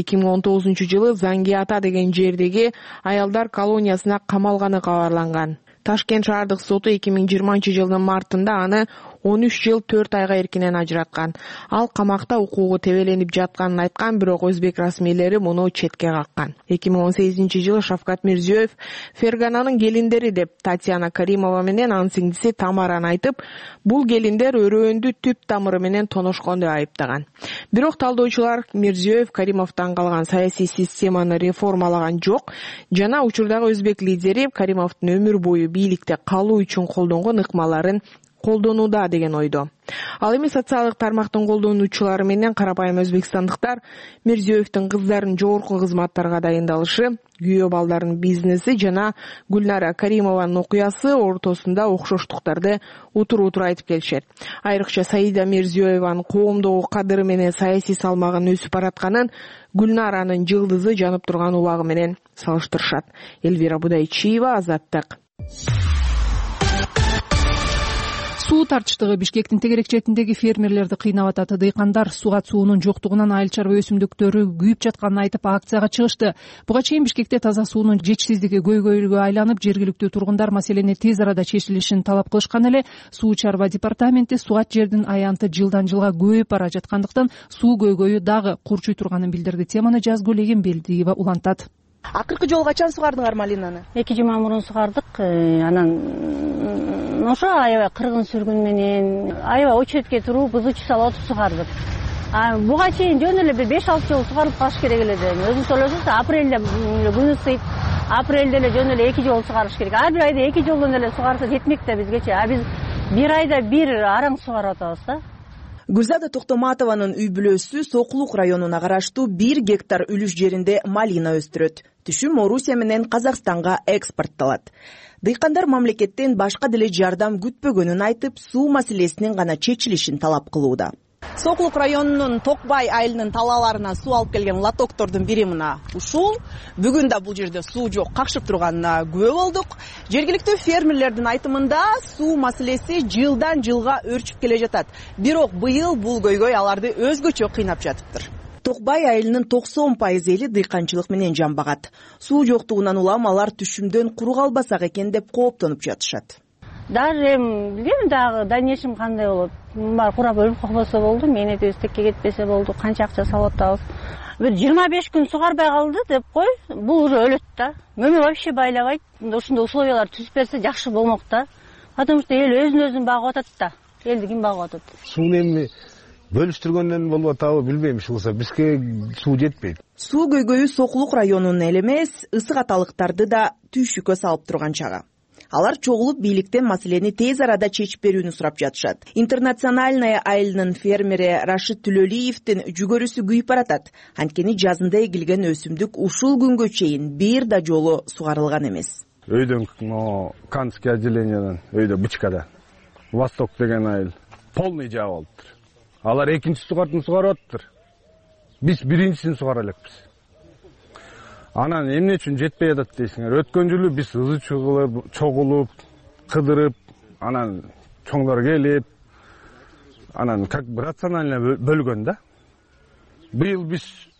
2019 жылы Зангиата деген жердеги аялдар колониясына камалганы кабарланган. Ташкент шаардык соту 2020 жылдын мартында аны 13 жыл 4 айга эркинен ажыраткан. Ал камакта укугу тебеленип жатканын айткан, бирок өзбек расмийлери муну четке каккан. 2018 жылы Шавкат Мирзиёев Фергананын келиндери деп Татьяна Каримова менен анын сиңдиси Тамараны айтып, бул келиндер өрөөндү түп тамыры менен тоношкон деп айыптаган. Бирок талдоочулар Мирзиёев Каримовдон калган саясий системаны реформалаган жок жана учурдагы өзбек лидери Каримовдун өмүр бою бийликте калуу үчүн колдонгон ыкмаларын колдонууда деген ойдо. Ал эми социалдык тармактын колдонуучулары менен карапайым өзбекстандыктар Мирзиёевдин кыздарын жогорку кызматтарга дайындалышы, күйөө балдардын бизнеси жана Гүлнара Каримованын окуясы ортосунда окшоштуктарды утур-утур айтып келишет. Айрыкча Саида Мирзиёеванын коомдогу кадыры менен саясий салмагын өсүп баратканын Гүлнаранын жылдызы жанып турган убагы менен салыштырышат. Элвира Будайчиева, Азаттык. Суу тартыштыгы Бишкектин тегерек четиндеги фермерлерди кыйнап атат. Дыйкандар сугат суунун жоктугунан айыл чарба өсүмдүктөрү күйүп жатканын айтып акцияга чыгышты. Буга чейин Бишкекте таза суунун жетишсиздиги көйгөйгө айланып, жергиликтүү тургундар маселени тез арада чечилишин талап кылышкан эле Суу чарба департаменти сугат жердин аянты жылдан жылга көбөйүп бара жаткандыктан суу көйгөйү дагы курчуй турганын билдирди. Теманы Жазгүл Эгембелдиева улантат. Акыркы жолу качан сугардыңар малинаны? 2 жума мурун сугардык. Анан ошо аябай кыргын сүргүн менен, аябай очередке туруп, бузучу салып отуруп сугардык. Буга чейин жөн эле бир 5-6 жолу сугарылып калыш керек эле деп. Өзүңүз ойлосоңуз, апрелде күн ысыйт, апрелде эле жөн эле 2 жолу сугарыш керек. Ар бир айда 2 жолдон эле сугарса жетмек да бизгечи. Биз бир айда бир араң сугарып атабыз да. Гүлзада Токтоматованын үй бүлөсү Сокулук районуна караштуу 1 гектар үлүш жеринде малина өстүрөт. Түшүм Орусия менен Казакстанга экспортталат. Дыйкандар мамлекеттен башка деле жардам күтпөгөнүн айтып, суу маселесинин гана чечилишин талап кылууда. Сокулук районунун Токбай айылынын талааларына суу алып келген лотоктордун бири мына ушул. Бүгүн да бул жерде суу жок, какшып турганына күбө болдук. Жергиликтүү фермерлердин айтымында суу маселеси жылдан жылга өрчүп келе жатат. Бирок быйыл бул көйгөй аларды өзгөчө кыйнап жатыптыр. Токбай айылынын 90% эли дыйканчылык менен жамбагат. Суу жоктугунан улам алар түшүмдөн куру калбасак экен деп кооптонуп жатышат. Даже билбейм дагы дальнейшем кандай болот. Бар курап өлүп калбаса болду, мээнетибиз текке кетпесе болду, канча акча салып атабыз. Бир 25 күн сугарбай калды деп кой, бул уже өлөт да. Мөмө вообще байлабайт. Ушундай условиялар түзүп берсе жакшы болмок да. Потому что эл өзүн багып атат да. Элди ким багып атат? Сууну эми бөлүштүргөндөн болуп атабы билбейм, ушулса бизге суу жетпейт. Суу көйгөйү Сокулук районунун эле эмес, ысык аталыктарды да түйшүккө салып турган чагы. Алар чогулуп бийликтен маселени тез арада чечип берүүнү сурап жатышат. Интернациональная айылынын фермери Рашид Түлөлиевдин жүгөрүсү күйүп баратат. Анткени жазында эгилген өсүмдүк ушул күнгө чейин бир да жолу сугарылган эмес. Өйдөн Канский отделениядан, өйдө Бычкада, Восток деген айыл полный жаап алыптыр. Алар экинчи сугартын сугарып атыптыр. Биз биринчисин сугара элекпиз. Анан эмне үчүн жетпей атат дейсиңер? Өткөн жылы биз ызы чогулуп, кыдырып, анан чоңдор келип, анан как бы рационально бөлгөн да. Быйыл биз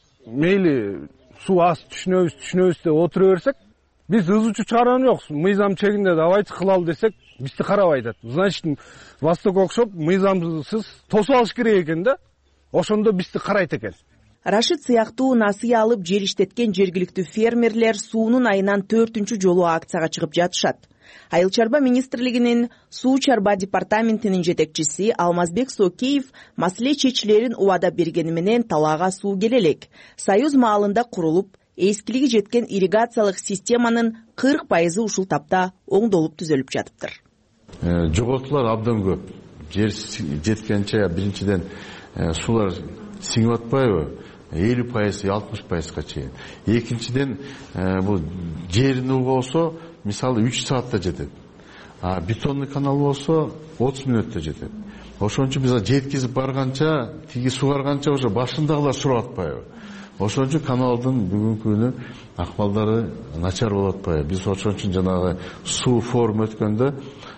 мейли суу аз түшүнөбүз деп отура берсек, биз ызы чыгарган жокпуз. Мыйзам чегинде давайте кылалы десек, бизди карабай атат. Значит, Восток окшоп мыйзамсыз тосуп алыш керек экен да. Ошондо бизди карайт экен. Рашид сыяктуу насыя алып жер иштеткен жергиликтүү фермерлер суунун айынан 4-чү жолу акцияга чыгып жатышат. Айыл чарба министрлигинин суу чарба департаментинин жетекчиси Алмазбек Сокеев маселе чечилерин убада бергени менен талаага суу келе элек. Союз маалында курулуп, эскилиги жеткен ирригациялык системанын 40% ушул тапта оңдолуп түзөлүп жатыптыр. Жоготуулар абдан көп. Жер жеткенче биринчиден суулар сиңип атпайбы? 50%, 60%га чейин. Экинчиден, бул жерин болсо, мисалы 3 саатта жетет. А бетонный канал болсо 30 мүнөттө жетет. Ошон үчүн биз жеткизип барганча, тиги сугарганча уже башындагылар сурап атпайбы? Ошон үчүн каналдын бүгүнкү күнү акмалдары начар болуп атпайбы? Биз ошон үчүн жанагы суу форум өткөндө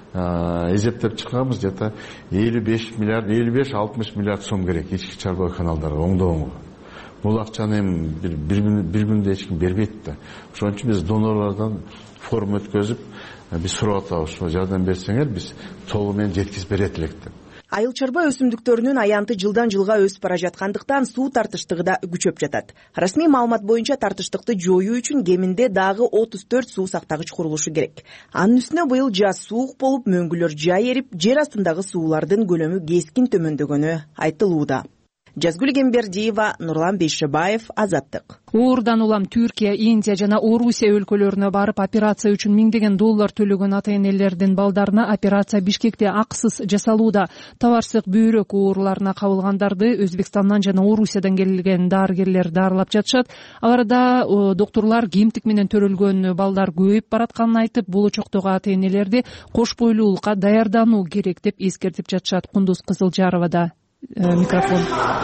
эзептеп чыкканбыз, где-то 55-60 миллиард сом керек ички чарба каналдарды оңдоого. Бул акчаны бир күндө эч ким бербейт да. Ошон үчүн биз донорлордон форум өткөзүп, биз сурап атабыз, жардам берсеңер, биз толугу менен жеткизип берет элек деп. Айыл чарба өсүмдүктөрүнүн аянты жылдан жылга өсүп бара жаткандыктан суу тартыштыгы да күчөп жатат. Расмий маалымат боюнча тартыштыкты жоюу үчүн кеминде дагы 34 суу сактагыч курулушу керек. Анын үстүнө быйыл жаз суук болуп, мөңгүлөр жай эрип, жер астындагы суулардын көлөмү кескин төмөндөгөнү айтылууда. Жазгүл Гембердиева, Нурлан Бейшебаев, Азаттык. Уурдан улам Түркия, Индия жана Орусия өлкөлөрүнө барып операция үчүн $1000 төлөгөн ата-энелердин балдарына операция Бишкекте акысыз жасалууда. Табарсык бөйрөк ооруларына кабылгандарды Өзбекстандан жана Орусиядан келген дарыгерлер дарылап жатышат. Аларда доктурлар кемтик менен төрөлгөн балдар көбөйүп баратканын айтып, болочоктогу ата-энелерди кош бойлуулукка даярдануу керек деп эскертип жатышат. Кундуз Кызылжаровада микрофон.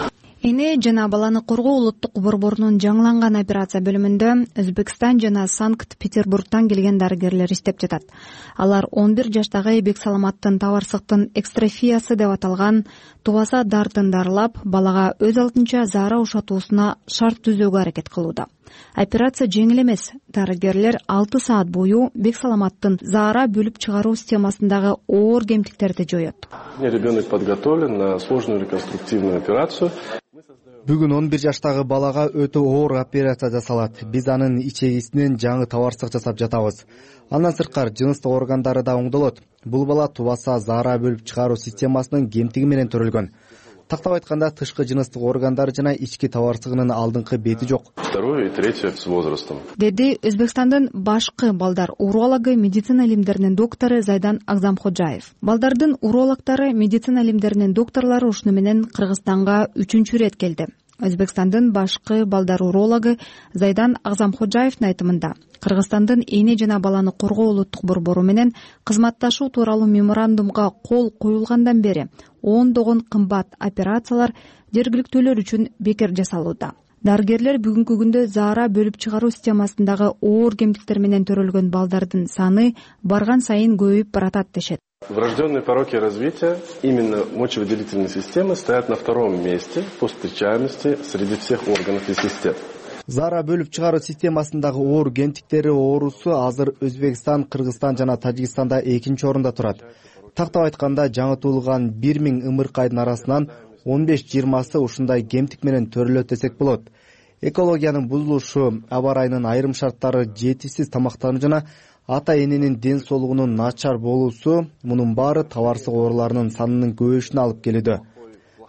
Эне жана баланы коргоо улуттук борборунун жаңыланган операция бөлүмүндө Өзбекстан жана Санкт-Петербургдан келген дарыгерлер иштеп жатат. Алар 11 жаштагы Бек Саламаттын табарсыктын экстрофиясы деп аталган тубаса дартын дарылап, балага өз алдынча заара ушатуусуна шарт түзүүгө аракет кылууда. Операция жеңил эмес. Дарыгерлер 6 саат бою Бек Саламаттын заара бөлүп чыгаруу системасындагы оор кемтиктерди жоет. Ребенок подготовлен на сложную реконструктивную операцию. Бүгүн 11 жаштагы балага өтө оор операция жасалат. Биз анын ичегисинен жаңы табарсык жасап жатабыз. Андан сырткары жыныстык органдары да оңдолот. Бул бала тубаса заара бөлүп чыгаруу системасынын кемтиги менен төрөлгөн. Тактап айтканда, тышкы жыныстык органдары жана ички табарсыгынын алдыңкы бети жок. Второе и третье с возрастом. Деди Өзбекстандын башкы балдар урологу, медицина илимдеринин доктору Зайдан Агзамходжаев. Балдардын урологдору, медицина илимдеринин докторлору ушуну менен Кыргызстанга 3-чү ирет келди. Өзбекстандын башкы балдар урологу Зайдан Агзамходжаевдин айтымында, Кыргызстандын эне жана баланы коргоо улуттук борбору менен кызматташуу тууралуу меморандумга кол коюлгандан бери ондогон кымбат операциялар жергиликтүүлөр үчүн бекер жасалууда. Дарыгерлер бүгүнкү күндө заара бөлүп чыгаруу системасындагы оор кемтиктер менен төрөлгөн балдардын саны барган сайын көбөйүп баратат дешет. Врожденные пороки развития именно мочевыделительной системы стоят на втором месте по встречаемости среди всех органов и систем. Заара бөлүп чыгаруу системасындагы оор кемтиктери оорусу азыр Өзбекстан, Кыргызстан жана Тажикстанда 2-нчи орунда турат. Тактап айтканда, жаңы туулган 1000 ымыркайдын арасынан 15-20сы ушундай кемтик менен төрөлөт десек болот. Экологиянын бузулушу, аба ырайынын айрым шарттары, жетишсиз тамактануу жана ата-эненин ден соолугунун начар болуусу, мунун баары табарсык ооруларынын санынын көбөйүшүнө алып келүүдө.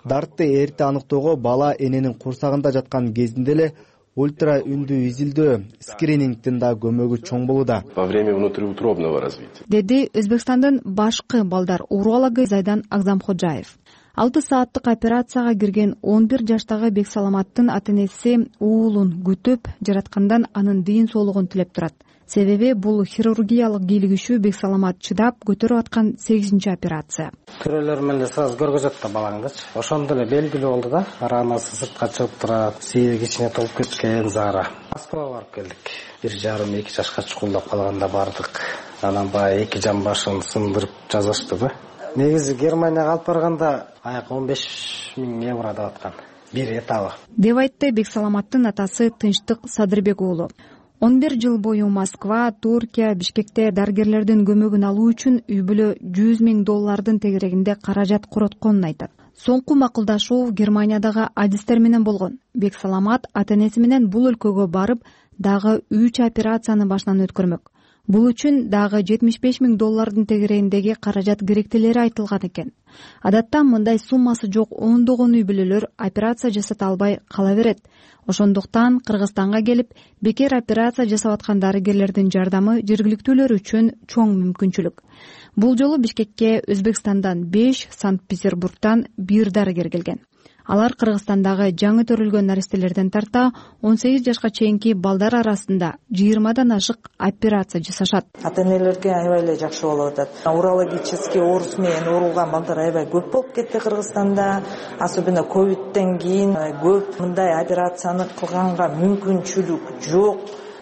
дартты эрте аныктоого бала эненин курсагында жаткан кезинде эле ультра үндүү изилдөө скринингдин да көмөгү чоң болууда. Во время внутриутробного развития. Деди Өзбекстандын башкы балдар урологу Зайдан Агзамходжаев. 6 сааттык операцияга кирген 11 жаштагы Бексаламаттын ата-энеси уулун күтүп, жараткандан анын дийин соолугун тилеп турат. Себеби бул хирургиялык кийлигишүү Бексаламат чыдап көтөрүп аткан 8-чи операция. Көрөлөр менен сразу көргөзөт да балаңдычы. Ошондо эле белгилүү болду да, ранасы сыртка чыгып турат, сейиги ичине толуп кеткен зара. Москвага барып келдик. 1,5-2 жашка чукулдап калганда бардык. Анан баягы 2 жан башын сындырып жазышты да. Негизи Германияга алып барганда аяк 15 000 евро деп аткан. Бир этабы. Деп айтты Бексаламаттын атасы Тынчтык Садырбек уулу. 11 жыл бою Москва, Туркия, Бишкекте дарыгерлердин көмөгүн алуу үчүн үй бүлө $100,000 тегерегинде каражат коротконун айтат. Соңку макулдашуу Германиядагы адистер менен болгон. Бексаламат ата-энеси менен бул өлкөгө барып, дагы 3 операцияны башынан өткөрмөк. Бул үчүн дагы $75,000 тегерегиндеги каражат керектелери айтылган экен. Адатта мындай суммасы жок ондогон үй бүлөлөр операция жасата албай кала берет. Ошондуктан Кыргызстанга келип, бекер операция жасап аткан дарыгерлердин жардамы жергиликтүүлөр үчүн чоң мүмкүнчүлүк. Бул жолу Бишкекке Өзбекстандан 5, Санкт-Петербургдан 1 дарыгер келген. Алар Кыргызстандагы жаңы төрөлгөн наристелерден тарта 18 жашка чейинки балдар арасында 20дан ашык операция жасашат. Ата-энелерге аябай эле жакшы болуп атат. Урологический оорус менен оорулган балдар аябай көп болуп кетти Кыргызстанда. Особенно ковидтен кийин көп мындай операцияны кылганга мүмкүнчүлүк жок.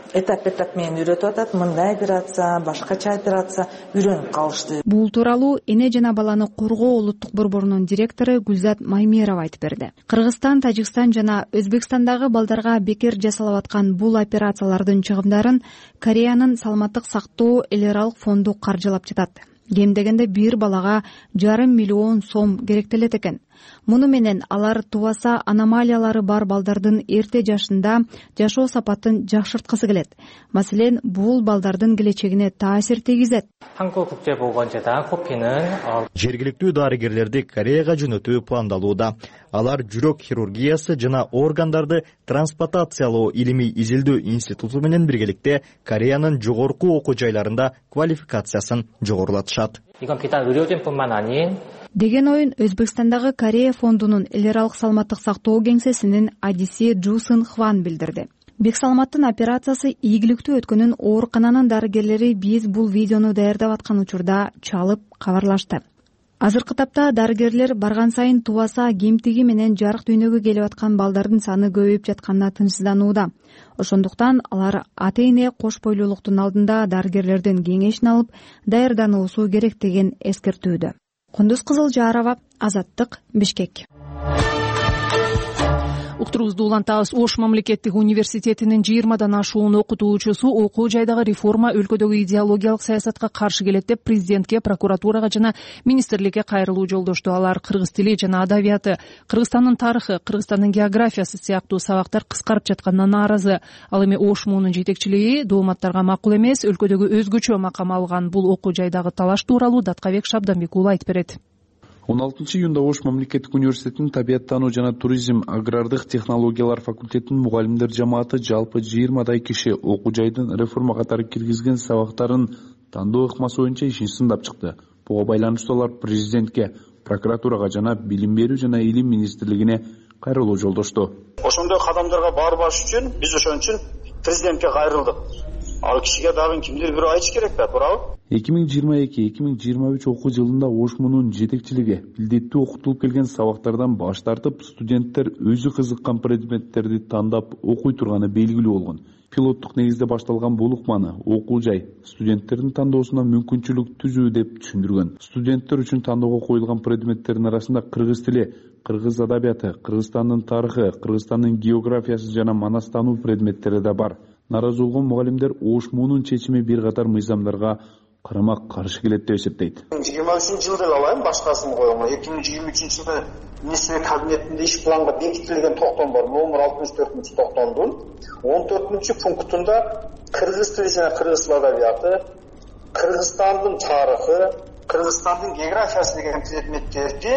Этап менен үйрөтүп атат. Мындай операция, башкача операция үйрөнүп калышты. Бул тууралуу Эне жана баланы коргоо улуттук борборунун директору Гүлзат Маймерова айтып берди. Кыргызстан, Тажикстан жана Өзбекстандагы балдарга бекер жасалып аткан бул операциялардын чыгымдарын Кореянын саламаттык сактоо эл аралык фонду каржылап жатат. Кем дегенде бир балага $500 миллион сом керектелет экен. Муну менен алар тубаса аномалиялары бар балдардын эрте жашында жашоо сапатын жакшырткысы келет. Маселен, бул балдардын келечегине таасир тийгизет. Жергиликтүү дарыгерлерди Кореяга жөнөтүү пландалууда. Алар жүрөк хирургиясы жана органдарды трансплантациялоо илимий изилдөө институту менен биргеликте Кореянын жогорку окуу жайларында квалификациясын жогорулатышат. Деген оюн Өзбекстандагы Корея фондунун эл аралык саламаттык сактоо кеңсесинин адиси Жу Сын Хван билдирди. Бексаламаттын операциясы ийгиликтүү өткөнүн оорукананын дарыгерлери биз бул видеону даярдап аткан учурда чалып кабарлашты. Азыркы тапта дарыгерлер барган сайын тубаса кемтиги менен жарык дүйнөгө келип аткан балдардын саны көбөйүп жатканына тынчсызданууда. Ошондуктан алар ата-эне кош бойлуулуктун алдында дарыгерлердин кеңешин алып даярдануусу керек деген эскертүүдө. Кундуз Кызылжарова, Азаттык, Бишкек. Уктурубузду улантабыз. Ош мамлекеттик университетинин 20дан ашуун окутуучусу окуу жайдагы реформа өлкөдөгү идеологиялык саясатка каршы келет деп президентке, прокуратурага жана министрликке кайрылуу жолдошту. Алар кыргыз тили жана адабияты, Кыргызстандын тарыхы, Кыргызстандын географиясы сыяктуу сабактар кыскарып жатканына нааразы. Ал эми Ош муунун жетекчилиги дооматтарга макул эмес, өлкөдөгү өзгөчө макам алган бул окуу жайдагы талаш тууралуу Даткабек Шабданбек уулу айтып берет. 16 июнда Ош мамлекеттик университетинин табиаттануу жана туризм агрардык технологиялар факультетинин мугалимдер жамааты жалпы 20дай киши окуу жайдын реформа катары киргизген сабактарын тандоо ыкмасы боюнча ишин сындап чыкты. Буга байланыштуу алар президентке, прокуратурага жана билим берүү жана илим министрлигине кайрылуу жолдошту. Ошондой кадамдарга барбаш үчүн биз ошон үчүн президентке кайрылдык. Ал кишиге дагы кимдир бирөө айтыш керек да, туурабы? 2022-2023 окуу жылында Ош муунун жетекчилиги пилдеттүү окутулуп келген сабактардан баш тартып, студенттер өзү кызыккан предметтерди тандап окуй турганы белгилүү болгон. Пилоттук негизде башталган бул ыкманы окуу жай студенттердин тандоосуна мүмкүнчүлүк түзүү деп түшүндүргөн. Студенттер үчүн тандоого коюлган предметтердин арасында кыргыз тили, кыргыз адабияты, Кыргызстандын тарыхы, Кыргызстандын географиясы жана манастануу предметтери да бар. Наразы болгон мугалимдер Ош муунун чечими бир катар мыйзамдарга карама каршы келет деп эсептейт. 2023-жылды алайын башкасын коюңу. 2023-жылда министрлик кабинетинде иш планга бекитилген токтом бар. Номер 64-токтомдун 14-пунктунда кыргыз тили жана кыргыз адабияты, Кыргызстандын тарыхы, Кыргызстандын географиясы деген предметтерди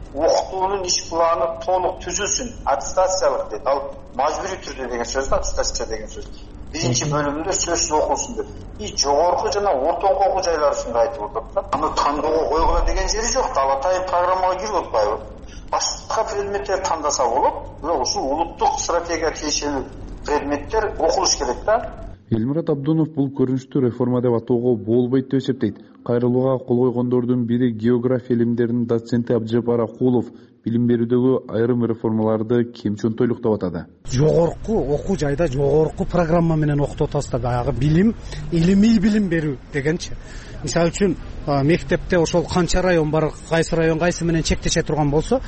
окутуунун иш планы толук түзүлсүн, аттестациялык дейт. Ал мажбурий түрдө деген сөз да, аттестация деген сөз. Биринчи бөлүмүндө сөзсүз окулсун деп. Жогорку жана ортоңку окуу жайлар үчүн айтып атат да. Аны тандоого койгула деген жери жок. Ал атайын программага кирип атпайбы? Башка предметтер тандаса болот. Ушул улуттук стратегия тиешелүү предметтер окулуш керек да. Элмурат Абдунов бул көрүнүштү реформа деп атоого болбойт деп эсептейт. Кайрылууга кол койгондордун бири география илимдеринин доценти Абжапар Акулов билим берүүдөгү айрым реформаларды кемчөнтөйлүк деп атады. Жогорку окуу жайда жогорку программа менен окутуп атасыздар. Баягы билим, илимий билим берүү дегенчи. Мисалы үчүн мектепте ошол канча район бар, кайсы менен чектеше турган болсо,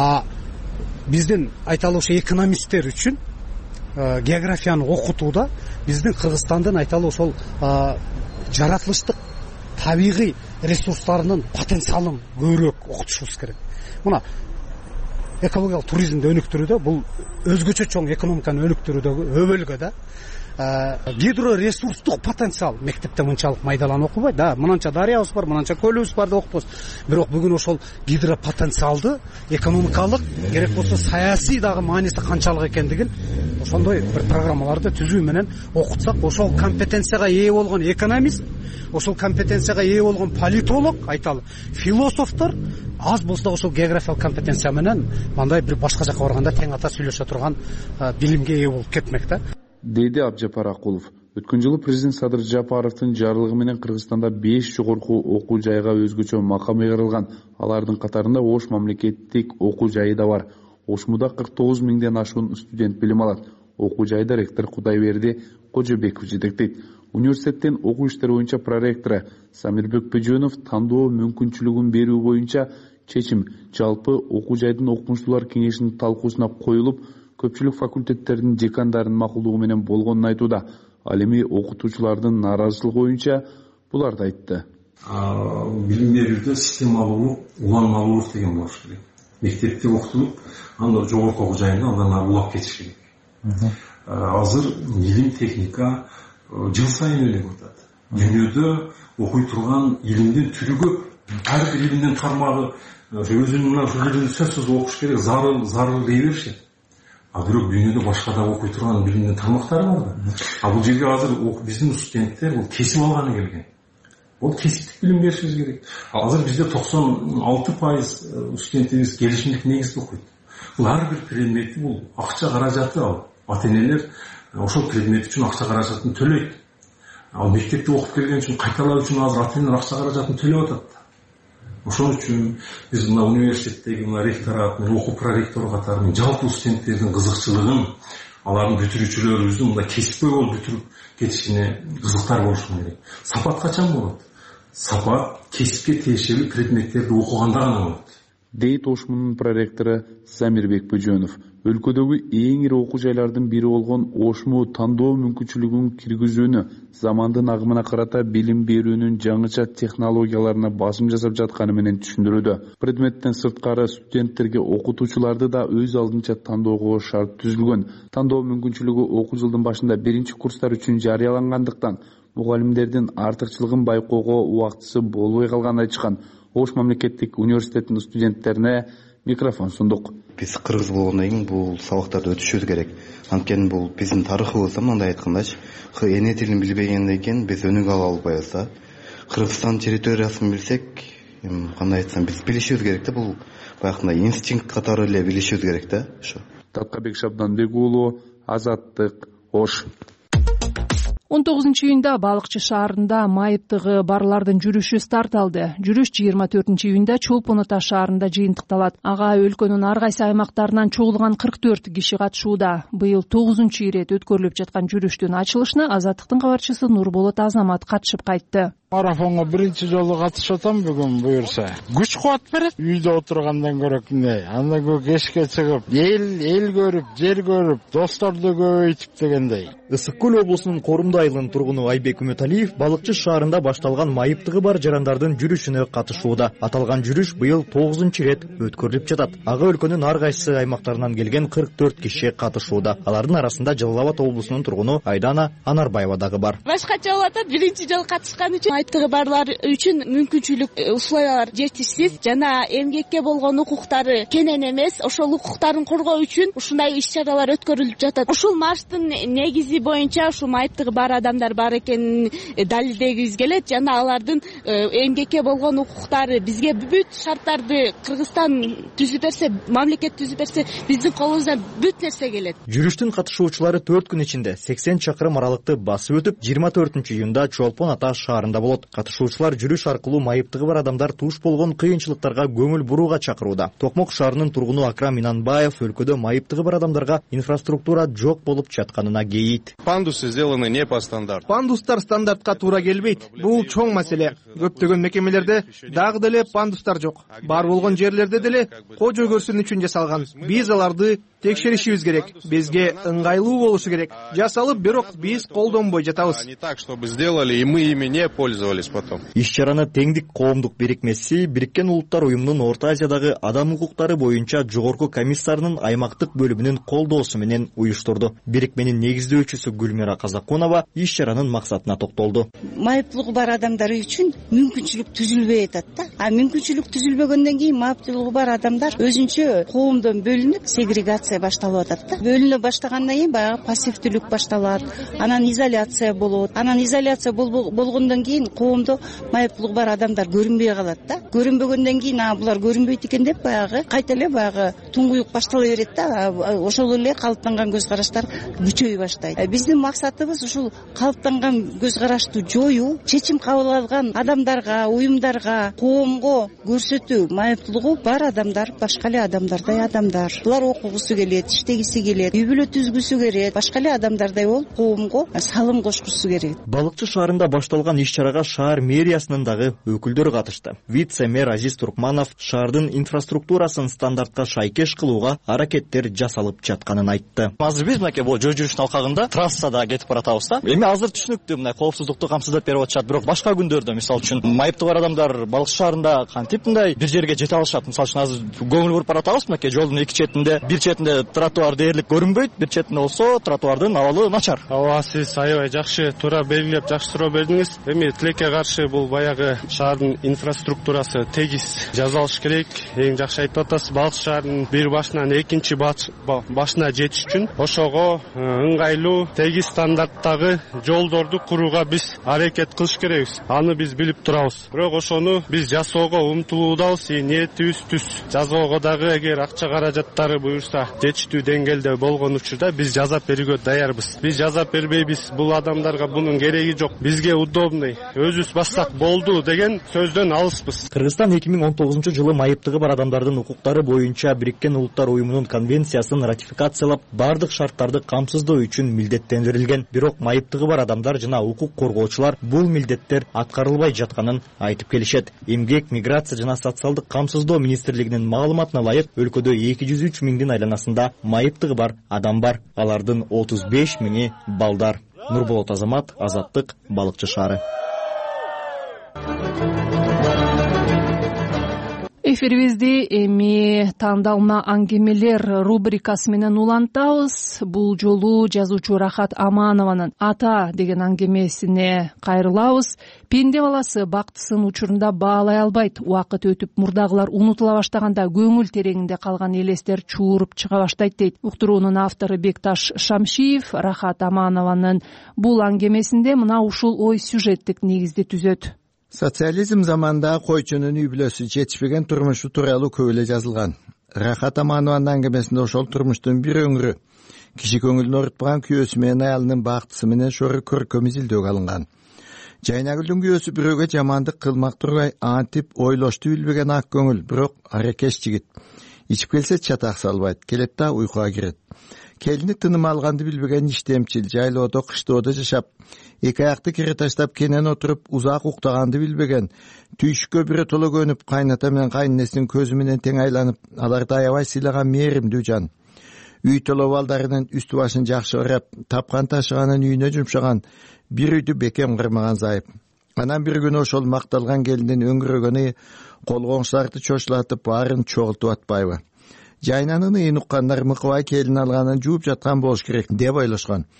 биздин айталы ошо экономисттер үчүн географияны окутууда биздин Кыргызстандын айталы ошол жаратылыштык табигый ресурстарынын потенциалын көбүрөөк окутушубуз керек. Мына экологиялык туризмди өнүктүрүүдө бул өзгөчө чоң экономиканы өнүктүрүүдөгү өбөлгө да гидроресурстук потенциал мектепте мынчалык майдаланып окубайт. Да, мынанча дарыябыз бар, мынанча көлүбүз бар деп окутабыз. Бирок бүгүн ошол гидропотенциалды экономикалык, керек болсо саясий дагы мааниси канчалык экендигин ошондой бир программаларды түзүү менен окутсак, ошол компетенцияга ээ болгон экономист, ошол компетенцияга ээ болгон политолог, айталы философтор аз болсо да ошол географиялык компетенция менен мындай бир башка жака барганда тең ата сүйлөшө турган билимге ээ болуп кетмек да, деди Абжапар Акулов. Өткөн жылы президент Садыр Жапаровдун жарлыгы менен Кыргызстанда 5 жогорку окуу жайга өзгөчө макам ыйгарылган. Алардын катарында Ош мамлекеттик окуу жайы да бар. Ошмуда 49 миңден ашуун студент билим алат. Окуу жайда ректор Кудайберди Кожобеков жетектейт. Университеттин окуу иштери боюнча проректору Самирбек Бөжөнов тандоо мүмкүнчүлүгүн берүү боюнча чечим жалпы окуу жайдын окумуштуулар кеңешинин талкуусуна коюлуп, көпчүлүк факультеттердин декандарынын макулдугу менен болгонун айтууда. Ал эми окутуучулардын нааразычылыгы боюнча буларды айтты. Билим берүүдө системалуулук, уланмалуулук деген болуш керек. Мектепте окутулуп, анда жогорку окуу жайында андан ары улап кетиш керек. Азыр илим, техника жыл сайын өлүп атат. Дүйнөдө окуй турган илимдин түрү көп. Ар бир илимдин тармагы өзүнүн ошол илимди сөзсүз окуш керек, зарыл дей беришет. Бирок дүйнөдө башка да окуй турган билимдин тармактары бар да. Бул жерге азыр биздин студенттер бул кесип алганы келген. Ол кесиптик билим беришибиз керек. Азыр бизде 96% студентибиз келишимдик негизде окуйт. Бул ар бир предметти бул акча каражаты ал. Ата-энелер ошол предмет үчүн акча каражатын төлөйт. Ал мектепте окуп келген үчүн кайталоо үчүн азыр ата-энелер акча каражатын төлөп атат. Ошон үчүн биз мына университеттеги мына ректорат менен окуу проректору катары жалпы студенттердин кызыкчылыгын, алардын бүтүрүүчүлөрүбүздүн мындай кесипкөй болуп бүтүрүп кетишине кызыктар болушу керек. Сапат качан болот? Сапат кесипке тиешелүү предметтерди окуганда гана болот, дейт Ошмунун проректору Самирбек Бөжөнов. Өлкөдөгү эң ири окуу жайлардын бири болгон Ошму тандоо мүмкүнчүлүгүн киргизүүнү, замандын агымына карата билим берүүнүн жаңыча технологияларына басым жасап жатканы менен түшүндүрүүдө. Предметтен сырткары студенттерге окутуучуларды да өз алдынча тандоого шарт түзүлгөн. Тандоо мүмкүнчүлүгү окуу жылдын башында биринчи курстар үчүн жарыялангандыктан мугалимдердин артыкчылыгын байкоого убактысы болбой калганын айтышкан. Ош мамлекеттик университетинин студенттерине микрофон сундук. Биз кыргыз болгондон кийин бул сабактарды өтүшүбүз керек. Анткени бул биздин тарыхыбызда мындай айткандачы, эне тилин билбегенден кийин биз өнүгө ала албайбыз да. Кыргызстан территориясын билсек, кандай айтсам, биз билишибиз керек да, бул баягындай инстинкт катары эле билишибиз керек да, ошо. Таткабек Шабданбек уулу, Азаттык, Ош. 19-июнда Балыкчы шаарында майыптыгы барлардын жүрүшү старт алды. Жүрүш 24-июнда Чолпон Ата шаарында жыйынтыкталат. Ага өлкөнүн ар кайсы аймактарынан чогулган 44 киши катышууда. Быйыл 9-чу ирет өткөрүлүп жаткан жүрүштүн ачылышына Азаттыктын кабарчысы Нурболот Азамат катышып кайтты. Марафонго биринчи жолу катышып атам бүгүн буюрса. Күч кубат берет. Үйдө отургандан көрө андан көк эшикке чыгып, эл көрүп, жер көрүп, досторду көбөйтүп дегендей. Ысык Көл облусунун Корумду айылынын тургуну Айбек Үмөталиев Балыкчы шаарында башталган майыптыгы бар жарандардын жүрүшүнө катышууда. Аталган жүрүш быйыл 9-чу ирет өткөрүлүп жатат. Ага өлкөнүн ар кайсы аймактарынан келген 44 киши катышууда. Алардын арасында Жалал Абад облусунун тургуну Айдана Анарбаева дагы бар. Башкача болуп атат, биринчи жолу катышкан үчүн майыптыгы барлар үчүн мүмкүнчүлүк условиялар жетишсиз жана эмгекке болгон укуктары кенен эмес. Ошол укуктарын коргоо үчүн ушундай иш чаралар өткөрүлүп жатат. Ушул марштын негизи боюнча ушул майыптыгы бар адамдар бар экенин далилдегибиз келет жана алардын эмгекке болгон укуктары бизге бүт шарттарды Кыргызстан түзүп берсе, мамлекет түзүп берсе, биздин колубуздан бүт нерсе келет. Жүрүштүн катышуучулары 4 күн ичинде 80 чакырым аралыкты басып өтүп, 24-июнда Чолпон Ата шаарында болот. Катышуучулар жүрүш аркылуу майыптыгы бар адамдар туш болгон кыйынчылыктарга көңүл бурууга чакырууда. Токмок шаарынын тургуну Акрам Инанбаев өлкөдө майыптыгы бар адамдарга инфраструктура жок болуп жатканына кейийт. Пандусы сделаны не по стандарту. Пандустар стандартка туура келбейт. Бул чоң маселе. Көптөгөн мекемелерде дагы деле пандустар жок. Бар болгон жерлерде деле кожо көрсүн үчүн жасалган. Биз аларды текшеришибиз керек. Бизге ыңгайлуу болушу керек. Жасалып, бирок биз колдонбой жатабыз. Не так, чтобы сделали и мы ими не пользовались потом. Иш-чараны Теңдик коомдук бирикмеси Бириккен Улуттар уюмунун Орто Азиядагы адам укуктары боюнча жогорку комиссарынын аймактык бөлүмүнүн колдоосу менен уюштурду. Бирикменин негиздөөчүсү Гүлмира Казакунова иш-чаранын максатына токтолду. Майыптуулугу бар адамдар үчүн мүмкүнчүлүк түзүлбөй атат да. Мүмкүнчүлүк түзүлбөгөндөн кийин майыптуулугу бар адамдар өзүнчө коомдон бөлүнүп, сегрегация башталып атат да. Бөлүнө баштагандан кийин баягы пассивдүүлүк башталат, анан изоляция болот. Анан изоляция болгондон кийин коомдо майыптуулугу бар адамдар көрүнбөй калат да. Көрүнбөгөндөн кийин булар көрүнбөйт экен деп баягы кайта эле баягы туңгуюк баштала берет да. Ошол эле калыптанган көз караштар күчөй баштайт. Биздин максатыбыз ушул калыптанган көз карашты жоюу, чечим кабыл алган адамдарга, уюмдарга, коомго көрсөтүү. Майыптуулугу бар адамдар башка эле адамдардай адамдар. Булар окугусу келет, иштегиси келет, үй бүлө түзгүсү келет, башка эле адамдардай болуп коомго салым кошкусу керек. Балыкчы шаарында башталган иш-чарага шаар мэриясынын дагы өкүлдөрү катышты. Вице-мэр Азиз Туркманов шаардын инфраструктурасын стандартка шайкеш кылууга аракеттер жасалып жатканын айтты. Азыр биз мынакей бул жол жүрүштүн алкагында трассада кетип баратабыз да. Эми азыр түшүнүктүү мындай коопсуздукту камсыздап берип атышат, бирок башка күндөрдө мисалы үчүн майыптыгы бар адамдар Балыкчы шаарында кантип мындай бир жерге жете алышат? Мисалы үчүн азыр көңүл буруп баратабыз, мынакей жолдун эки четинде, бир четинде тротуар дээрлик көрүнбөйт, бир четинде болсо тротуардын абалы начар. Ооба, сиз аябай жакшы туура белгилеп, жакшы суроо бердиңиз. Эми тилекке каршы бул баягы шаардын инфраструктурасы тегиз жасалыш керек. Эң жакшы айтып атасыз, Балыкчы шаарынын бир башынан экинчи башына жетиш үчүн ошого ыңгайлуу, тегиз стандарттагы жолдорду курууга биз аракет кылыш керекбиз. Аны биз билип турабыз. Бирок ошону биз жасоого умтулуудабыз, ниетибиз түз. Жасоого дагы эгер акча каражаттары буюрса, жетиштүү деңгээлде болгон учурда биз жасап берүүгө даярбыз. Биз жасап бербейбиз. Бул адамдарга бунун кереги жок. Бизге удобный, өзүбүз бассак болду деген сөздөн алыспыз. Кыргызстан 2019-жылы майыптыгы бар адамдардын укуктары боюнча Бириккен Улуттар уюмунун конвенциясын ратификациялап, бардык шарттарды камсыздоо үчүн милдеттендирилген. Бирок майыптыгы бар адамдар жана укук коргоочулар бул милдеттер аткарылбай жатканын айтып келишет. Эмгек, миграция жана социалдык камсыздоо министрлигинин маалыматына ылайык, өлкөдө 203 миңдин айланасында майыптыгы бар адам бар. Алардын 35 миңи балдар. Нурболот Азамат, Азаттык, Балыкчы шаары. Эфирибизди эми тандалма аңгемелер рубрикасы менен улантабыз. Бул жолу жазуучу Рахат Аманованын Ата деген аңгемесине кайрылабыз. Пенде баласы бактысын учурунда баалай албайт. Убакыт өтүп мурдагылар унутула баштаганда көңүл тереңинде калган элестер чууруп чыга баштайт дейт. Уктуруунун автору Бекташ Шамшиев Рахат Аманованын бул аңгемесинде мына ушул ой сюжеттик негизди түзөт. Социализм заманында койчунун үй бүлөсү жетишпеген турмушу тууралуу көп эле жазылган. Рахат Аманованын аңгемесинде ошол турмуштун бир өңүрү, киши көңүлүн орутпаган күйөөсү менен аялынын бактысы менен шору көркөм изилдөөгө алынган. Жайнагүлдүн күйөөсү бирөөгө жамандык кылмак турбай антип ойлошту билбеген ак көңүл, бирок аракеш жигит. Ичип келсе чатак салбайт, келет да уйкуга кирет. Келини тыным алганды билбеген иштемчил, жайлоодо кыштоодо жашап, эки аякты кере таштап кенен отуруп узак уктаганды билбеген, түйшүккө биротоло көнүп, кайната менен кайненесинин көзү менен тең айланып, аларды аябай сыйлаган мээримдүү жан. Үй толо балдарынын үстү башын жакшы орап, тапкан ташыганын үйүнө жумшаган, бир үйдү бекем кырмаган зайып. Анан бир күнү ошол макталган келиндин өңгүрөгөнү колгоңчуларды чочулатып, баарын чогултуп атпайбы? Жайнанын ыйын уккандар мыкыбай келин алганын жууп жаткан болуш керек деп ойлошкон.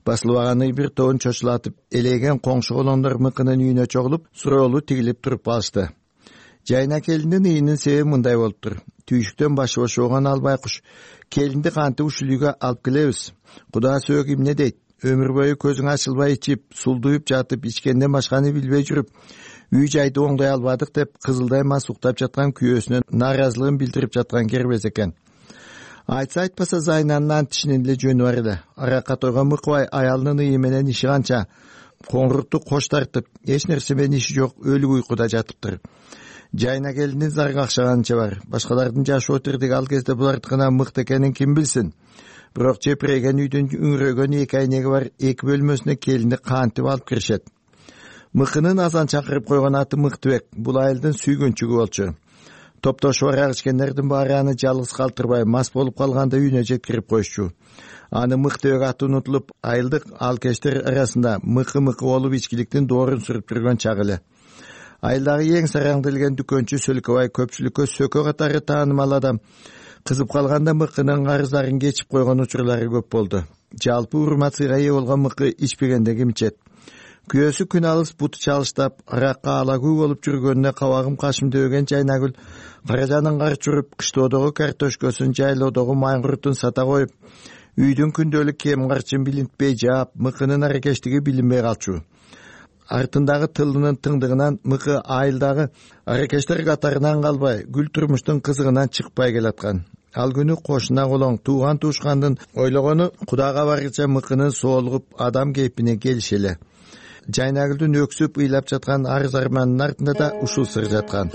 басылбаганы бир тобун чочулатып элеген коңшу колондор мыкынын үйүнө чогулуп суроолу тигилип туруп калышты. Жайна келиндин ыйынын себеби мындай болуптур. Түйшүктөн башы бошогон албай куш келинди кантип ушул үйгө алып келебиз? Куда сөөгү эмне дейт? Өмүр бою көзүң ачылбай ичип, сулдуюп жатып, ичкенден башканы билбей жүрүп, үй жайды оңдой албадык деп кызылдай мас уктап жаткан күйөөсүнө нааразылыгын билдирип жаткан кербез экен. Айтса айтпаса Зайнанын тишинин эле жөнү бар эле. Аракка тойгон Мыкыбай аялынын ыйы менен иши канча коңурту кош тартып, эч нерсе менен иши жок, өлүк уйкуда жатыптыр. Жайна келиндин зар какшаганча бар. Башкалардын жашоо тирдиги ал кезде булардыкынан мыкты экенин ким билсин? Бирок жепиреген үйдүн үңүрөгөн эки айнеги бар, эки бөлмөсүнө келинди кантип алып киришет. Мыкынын азан чакырып койгон аты Мыктыбек. Бул айылдын сүйгүнчүгү болчу. Топтошу бар ичкендердин баары аны жалгыз калтырбай, мас болуп калганда үйүнө жеткирип коюшчу. Аны Мыктыбек аты унутулуп, айылдык алкештер арасында мыкы болуп ичкиликтин доорун сүрүп жүргөн чагы эле. Айылдагы эң сараңдылген дүкөнчү Сөлкөбай көпчүлүккө сөкө катары таанымал адам. Кызып калганда Мыкынын карыздарын кечип койгон учурлары көп болду. Жалпы урмат-сыйга ээ болгон Мыкы ичпегенде ким ичет? Күйөөсү күн алыс буту чалыштап, аракка алагүй болуп жүргөнүнө кабагым кашым дебеген Жайнагүл Каражанын кар чуруп, кыштоодогу картошкөсүн, жайлоодогу майгуртун сата коюп, үйдүн күндөлүк кем карчын билинтпей жаап, Мыкынын аракештиги билинбей калчу. Артындагы тылынын тыңдыгынан Мыкы айылдагы аракештер катарынан калбай, гүл турмуштун кызыгынан чыкпай келаткан. Ал күнү кошуна колоң тууган туушкандын ойлогону Кудайга баргыча Мыкынын соолугуп адам кейпине келиши эле. Жайнагүлдүн өксүп ыйлап жаткан арыз арманынын артында да ушул сыр жаткан.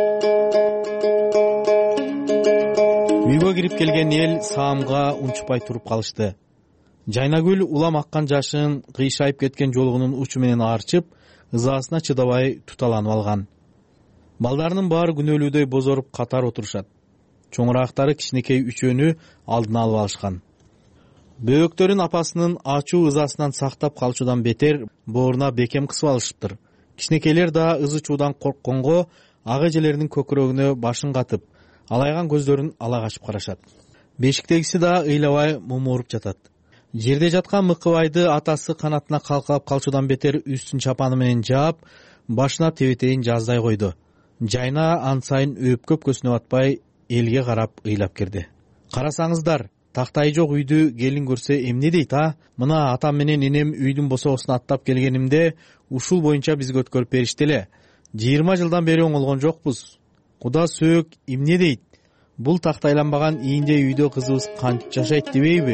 Үйгө кирип келген эл саамга унчупай туруп калышты. Жайнагүл улам аккан жашын кыйшайып кеткен жолугунун учу менен аарчып, ызаасына чыдабай туталанып алган. Балдарынын баары күнөөлүүдөй бозоруп катар отурушат. Чоңураактары кичинекей үчөөнү алдына алып алышкан. Бөөктөрүн апасынын ачуу ызасынан сактап калчудан бетер бооруна бекем кысып алышыптыр. Кичинекейлер да ызы чуудан коркконго ак эжелеринин көкүрөгүнө башын катып, алайган көздөрүн ала качып карашат. Бешиктегиси да ыйлабай мумуруп жатат. Жерде жаткан Мыкыбайды атасы канатына калкалап калчудан бетер үстүн чапаны менен жаап, башына тебетейин жаздай койду. Жайна ан сайын өп көпкөсүнө батпай элге карап ыйлап кирди. Карасаңыздар, тактай жок үйдү келин көрсө эмне дейт, а? Мына атам менен энем үйдүн босоосун аттап келгенимде ушул боюнча бизге өткөрүп беришти эле. 20 жылдан бери оңолгон жокпуз. Куда сөөк эмне дейт? Бул тактайланбаган ийинде үйдө кызыбыз канча жашайт дебейби?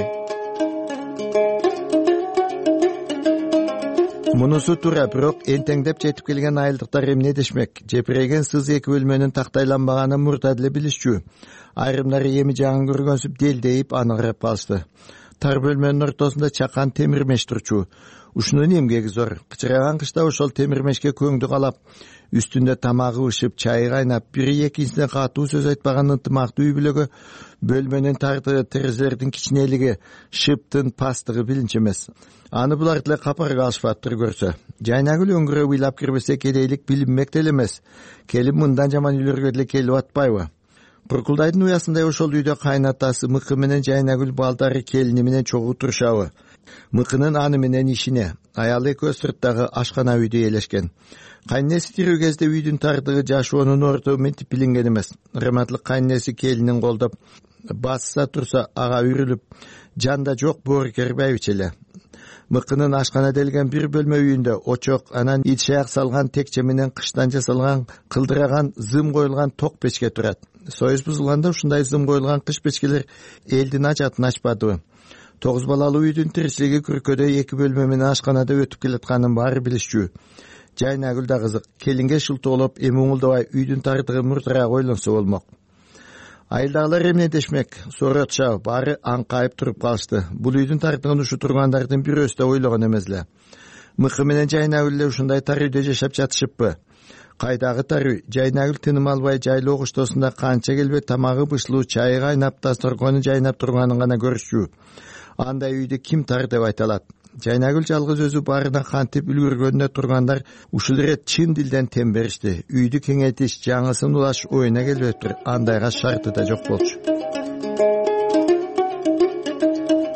Мунусу туура, бирок энтеңдеп жетип келген айылдыктар эмне дешмек? Жепиреген сыз эки бөлмөнүн тактайланбаганын мурда деле билишчү. Айрымдары эми жагын көргөнсүп делдейип аны карап калышты. Тар бөлмөнүн ортосунда чакан темирмеш турчу. Ушунун эмгеги зор. Кычыраган кышта ошол темирмешке көңдү калап, үстүндө тамагы бышып, чайы кайнап, бири экинчисине катуу сөз айтпаган ынтымактуу үй бүлөгө бөлмөнүн тартыгы, терезелердин кичинелиги, шыптын пастыгы билинчи эмес. Аны булар деле капарга алышпаптыр көрсө. Жайнагүл өңгөрөп ыйлап кирбесе кедейлик билинмек деле эмес. Келин мындан жаман үйлөргө деле келип атпайбы? Куркулдайдын уясындай ошол үйдө кайнатасы Мыкы менен Жайнагүл балдары келини менен чогуу турушабы. Мыкынын аны менен ишине, аялы экөө сырттагы ашкана үйдө элешкен. Кайнеси тирүү кезде үйдүн тардыгы жашоонун орто мынтип билинген эмес. Раматлык кайнеси келинин колдоп басса турса ага үрүлүп, жанда жок боорукербейбичи эле. Мыкынын ашкана делген бир бөлмө үйүндө очок, анан ичаяк салган текче менен кыштан жасалган кылдыраган зым коюлган ток печке турат. Союз бузулганда ушундай зым коюлган кыш печкелер элдин ажатын ачпадыбы? 9 балалуу үйдүн тиричилиги күркөдө эки бөлмө менен ашканада өтүп келатканын баары билишчү. Жайнагүл да кызык. Келинге шылтоолоп, эми оңулдабай үйдүн тартыгы муртараак ойлонсо болмок. Айылдагылар эмне дешмек? Сооротча баары аңкайып туруп калышты. Бул үйдүн тартыгын ушу тургандардын бирөөсү да ойлогон эмес эле. Мыкы менен Жайнагүл эле ушундай тар үйдө жашап жатышыппы? Кайдагы тар үй? Жайнагүл тыным албай жайлоо коштосунда канча келбей тамагы бышылуу, чайы кайнап, дасторкону жайнап турганын гана көрүшчү. Андай үйдү ким тар деп айта алат? Жайнагүл жалгыз өзү баарына кантип үлгүргөнүнө тургандар ушул ирет чын дилден тем беришти. Үйдү кеңейтиш, жаңысын улаш оюна келбептир. Андайга шарты да жок болчу.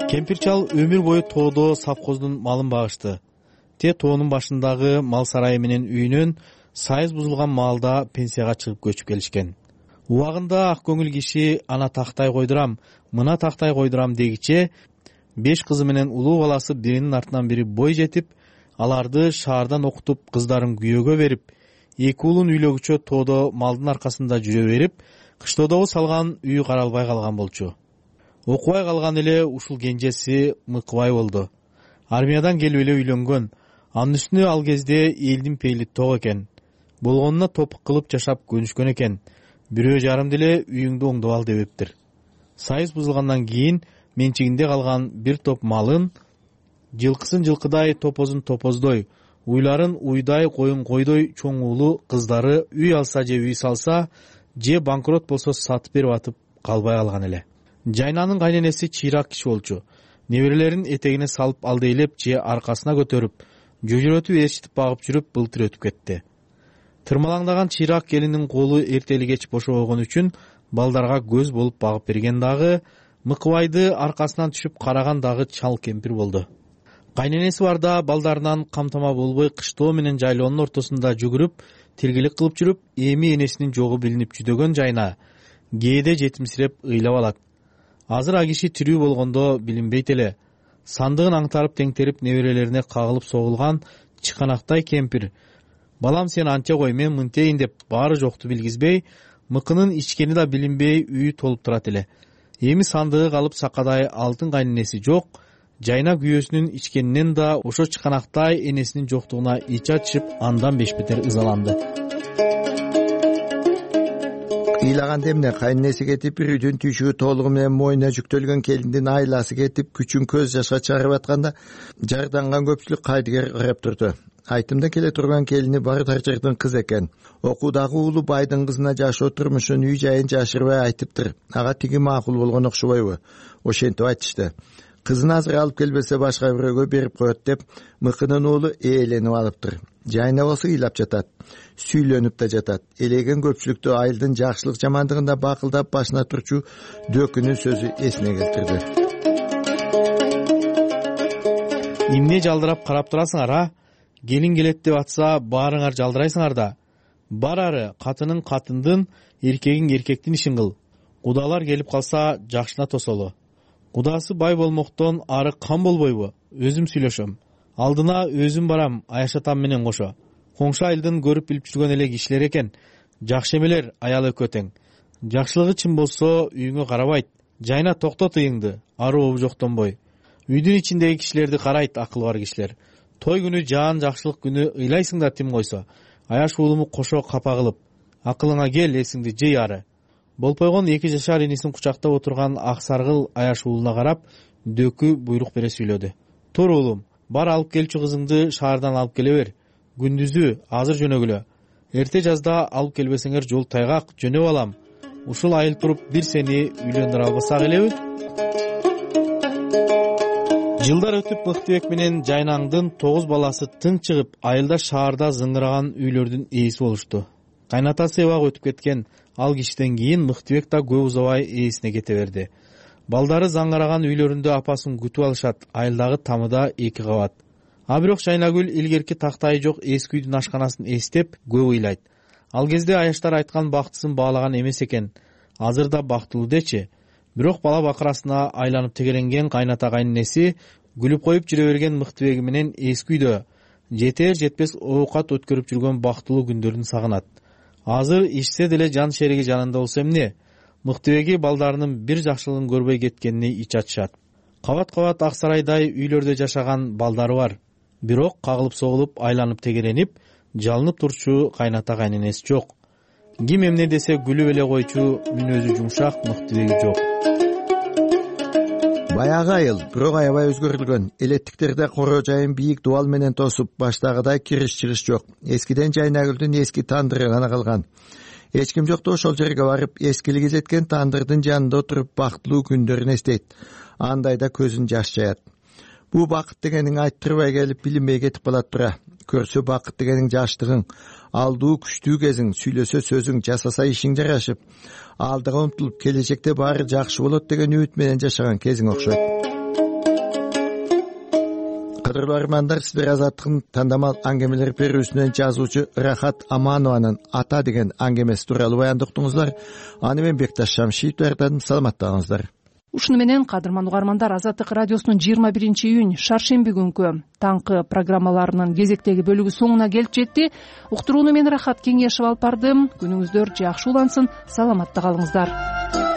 кемпир чал өмүр бою тоодо совхоздун малын багышты. Те тоонун башындагы мал сарайы менен үйүнөн сайыз бузулган маалда пенсияга чыгып көчүп келишкен. Убагында ак көңүл киши ана тактай койдурам, мына тактай койдурам дегиче 5 кызы менен улуу баласы биринин артынан бири бой жетип, аларды шаардан окутуп, кыздарын күйөөгө берип, 2 уулун үйлөгүчө тоодо малдын аркасында жүрө берип, кыштоодогу салган үйү каралбай калган болчу. Окубай калган эле ушул кенжеси Мыкыбай болду. Армиядан келип эле үйлөнгөн. Анын үстүнө ал кезде элдин пейли ток экен. Болгонуна топук кылып жашап көнүшкөн экен. Бирөө жарым деле үйүңдү оңдоп ал дебептир. Сайыз бузулгандан кийин менчигинде калган бир топ малын, жылкысын жылкыдай, топозун топоздой, уйларын уйдай, коюн койдой чоң уулу кыздары үй алса же үй салса, же банкрот болсо сатып берип атып калбай калган эле. Жайнанын кайненеси чыйрак киши болчу. Неберелерин этегине салып алдейлеп же аркасына көтөрүп, жөжөрөтүп ээрчитип багып жүрүп былтыр өтүп кетти. Тырмалаңдаган чыйрак келиндин колу эртели кеч бошобогон үчүн балдарга көз болуп багып берген дагы, Мыкыбайды аркасынан түшүп караган дагы чал кемпир болду. Кайненеси барда балдарынан камтама болбой кыштоо менен жайлоонун ортосунда жүгүрүп, тиргелик кылып жүрүп, эми энесинин жогу билинип жүдөгөн жайна кээде жетимсиреп ыйлап алат. Азыр а киши тирүү болгондо билинбейт эле. Сандыгын аңтарып теңтерип неберелерине кагылып согулган чыканактай кемпир. Балам сен анча кой, мен мынтейин деп баары жокту билгизбей, мыкынын ичкени да билинбей үйү толуп турат эле. Эми сандыгы калып сакадай алтын кайненеси жок, жайна күйөөсүнүн ичкенинен да ошо чыканактай энесинин жоктугуна ич ачышып, андан бешбетер ызаланды. Ыйлаганда эмне кайненеси кетип, бир үйдүн түйшүгү толугу менен мойнуна жүктөлгөн келиндин айласы кетип, күчүн көз жашка чыгарып атканда, жарданган көпчүлүк кайдыгер карап турду. Айтымда келе турган келини бары тарчырдын кыз экен. Окуудагы уулу байдын кызына жашоо турмушун, үй жайын жашырбай айтыптыр. Ага тиги макул болгон окшобойбу? Ошентип айтышты. Кызын азыр алып келбесе башка бирөөгө берип коет деп, Мыкынын уулу ээленип алыптыр. Жайна болсо ыйлап жатат, сүйлөнүп да жатат. Элеген көпчүлүктү айылдын жакшылык жамандыгында бакылдап башына турчу дөкүнүн сөзү эсине келтирди. Эмне жалдырап карап турасыңар, а? Келин келет деп атса, баарыңар жалдырайсыңар да. Бар ары, катынын катындын, эркегиң эркектин ишин кыл. Кудалар келип калса, жакшына тосолу. Кудасы бай болмоктон ары кам болбойбу? Өзүм сүйлөшөм. Алдына өзүм барам, аяшатам менен кошо. Коңшу айылдын көрүп билип жүргөн эле кишилер экен. Жакшы эмелер, аял өкөтең. Жакшылыгы чын болсо, үйүңө карабайт. Жайна токтот ыйыңды, ары обу жоктонбой. Үйдүн ичиндеги кишилерди карайт акыл бар кишилер. Той күнү, жаан жакшылык күнү ыйлайсыңдар тим койсо. Аяш уулуму кошо капа кылып. Акылыңа кел, эсиңди жый ары. Болпойгон 2 жашар инисин кучактап отурган ак саргыл аяш уулуна карап, дөкү буйрук бере сүйлөдү. Тур уулум, бар алып келчү кызыңды шаардан алып келе бер. Күндүзү азыр жөнөгүлө. Эрте жазда алып келбесеңер жол тайгак, жөнөп алам. Ушул айыл туруп бир сени үйлөндүрө албасак элеби? Жылдар өтүп Мыктыбек менен Жайнаңдын 9 баласы тың чыгып, айылда шаарда зыңгыраган үйлөрдүн ээси болушту. Кайнатасы эбак өтүп кеткен, ал кишиден кийин Мыктыбек да көп узабай ээсине кете берди. Балдары заңгыраган үйлөрүндө апасын күтүп алышат, айылдагы тамыда 2 кабат. А бирок Жайнагүл илгерки тактайы жок эски үйдүн ашканасын эстеп көп ыйлайт. Ал кезде аяштар айткан бактысын баалаган эмес экен. Азыр да бактылуу дечи. Бирок бала бакырасына айланып тегеренген кайната кайненеси күлүп коюп жүрө берген Мыктыбеги менен эски үйдө жетер жетпес оокат өткөрүп жүргөн бактылуу күндөрүн сагынат. Азыр ичсе деле жан шериги жанында болсо эмне? Мыктыбеги балдарынын бир жакшылыгын көрбөй кеткенине ич ачышат. Кабат-кабат ак сарайдай үйлөрдө жашаган балдары бар. Бирок кагылып согулуп, айланып тегеренип, жалынып турчу кайната кайненеси жок. Ким эмне десе күлүп эле койчу мүнөзү жумшак Мыктыбеги жок. Баягы айыл бирок аябай өзгөрүлгөн. Элеттиктерде коро жайын бийик дубал менен тосуп, баштагыдай кириш-чыгыш жок. Эскиден Жайнагүлдүн эски тандыры гана калган. Эч ким жокто ошол жерге барып, эскилиги жеткен тандырдын жанында отуруп бактылуу күндөрүн эстейт. Андайда көзүн жаш жаят. Бу бакыт дегениң айттырбай келип билинбей кетип калат тура. Көрсө бакыт дегениң жаштыгың, алдуу күчтүү кезиң, сүйлөсө сөзүң, жасаса ишиң жарашып, алдыга умтулуп келечекте баары жакшы болот деген үмүт менен жашаган кезиң окшойт. кадырлуу армандар, сиздер Азаттыктын тандамал аңгемелер берүүсүнөн жазуучу Рахат Аманованын Ата деген аңгемеси тууралуу баянды уктуңуздар. Аны мен Бекташ Шамшиев даярдадым. Саламаттагыңыздар. Ушуну менен кадырман угармандар, Азаттык радиосунун 21-июнь шаршемби күнкү таңкы программаларынын кезектеги бөлүгү соңуна келип жетти. Уктурууну мен Рахат Кеңешев алып бардым. Күнүңүздөр жакшы улансын, саламатта калыңыздар.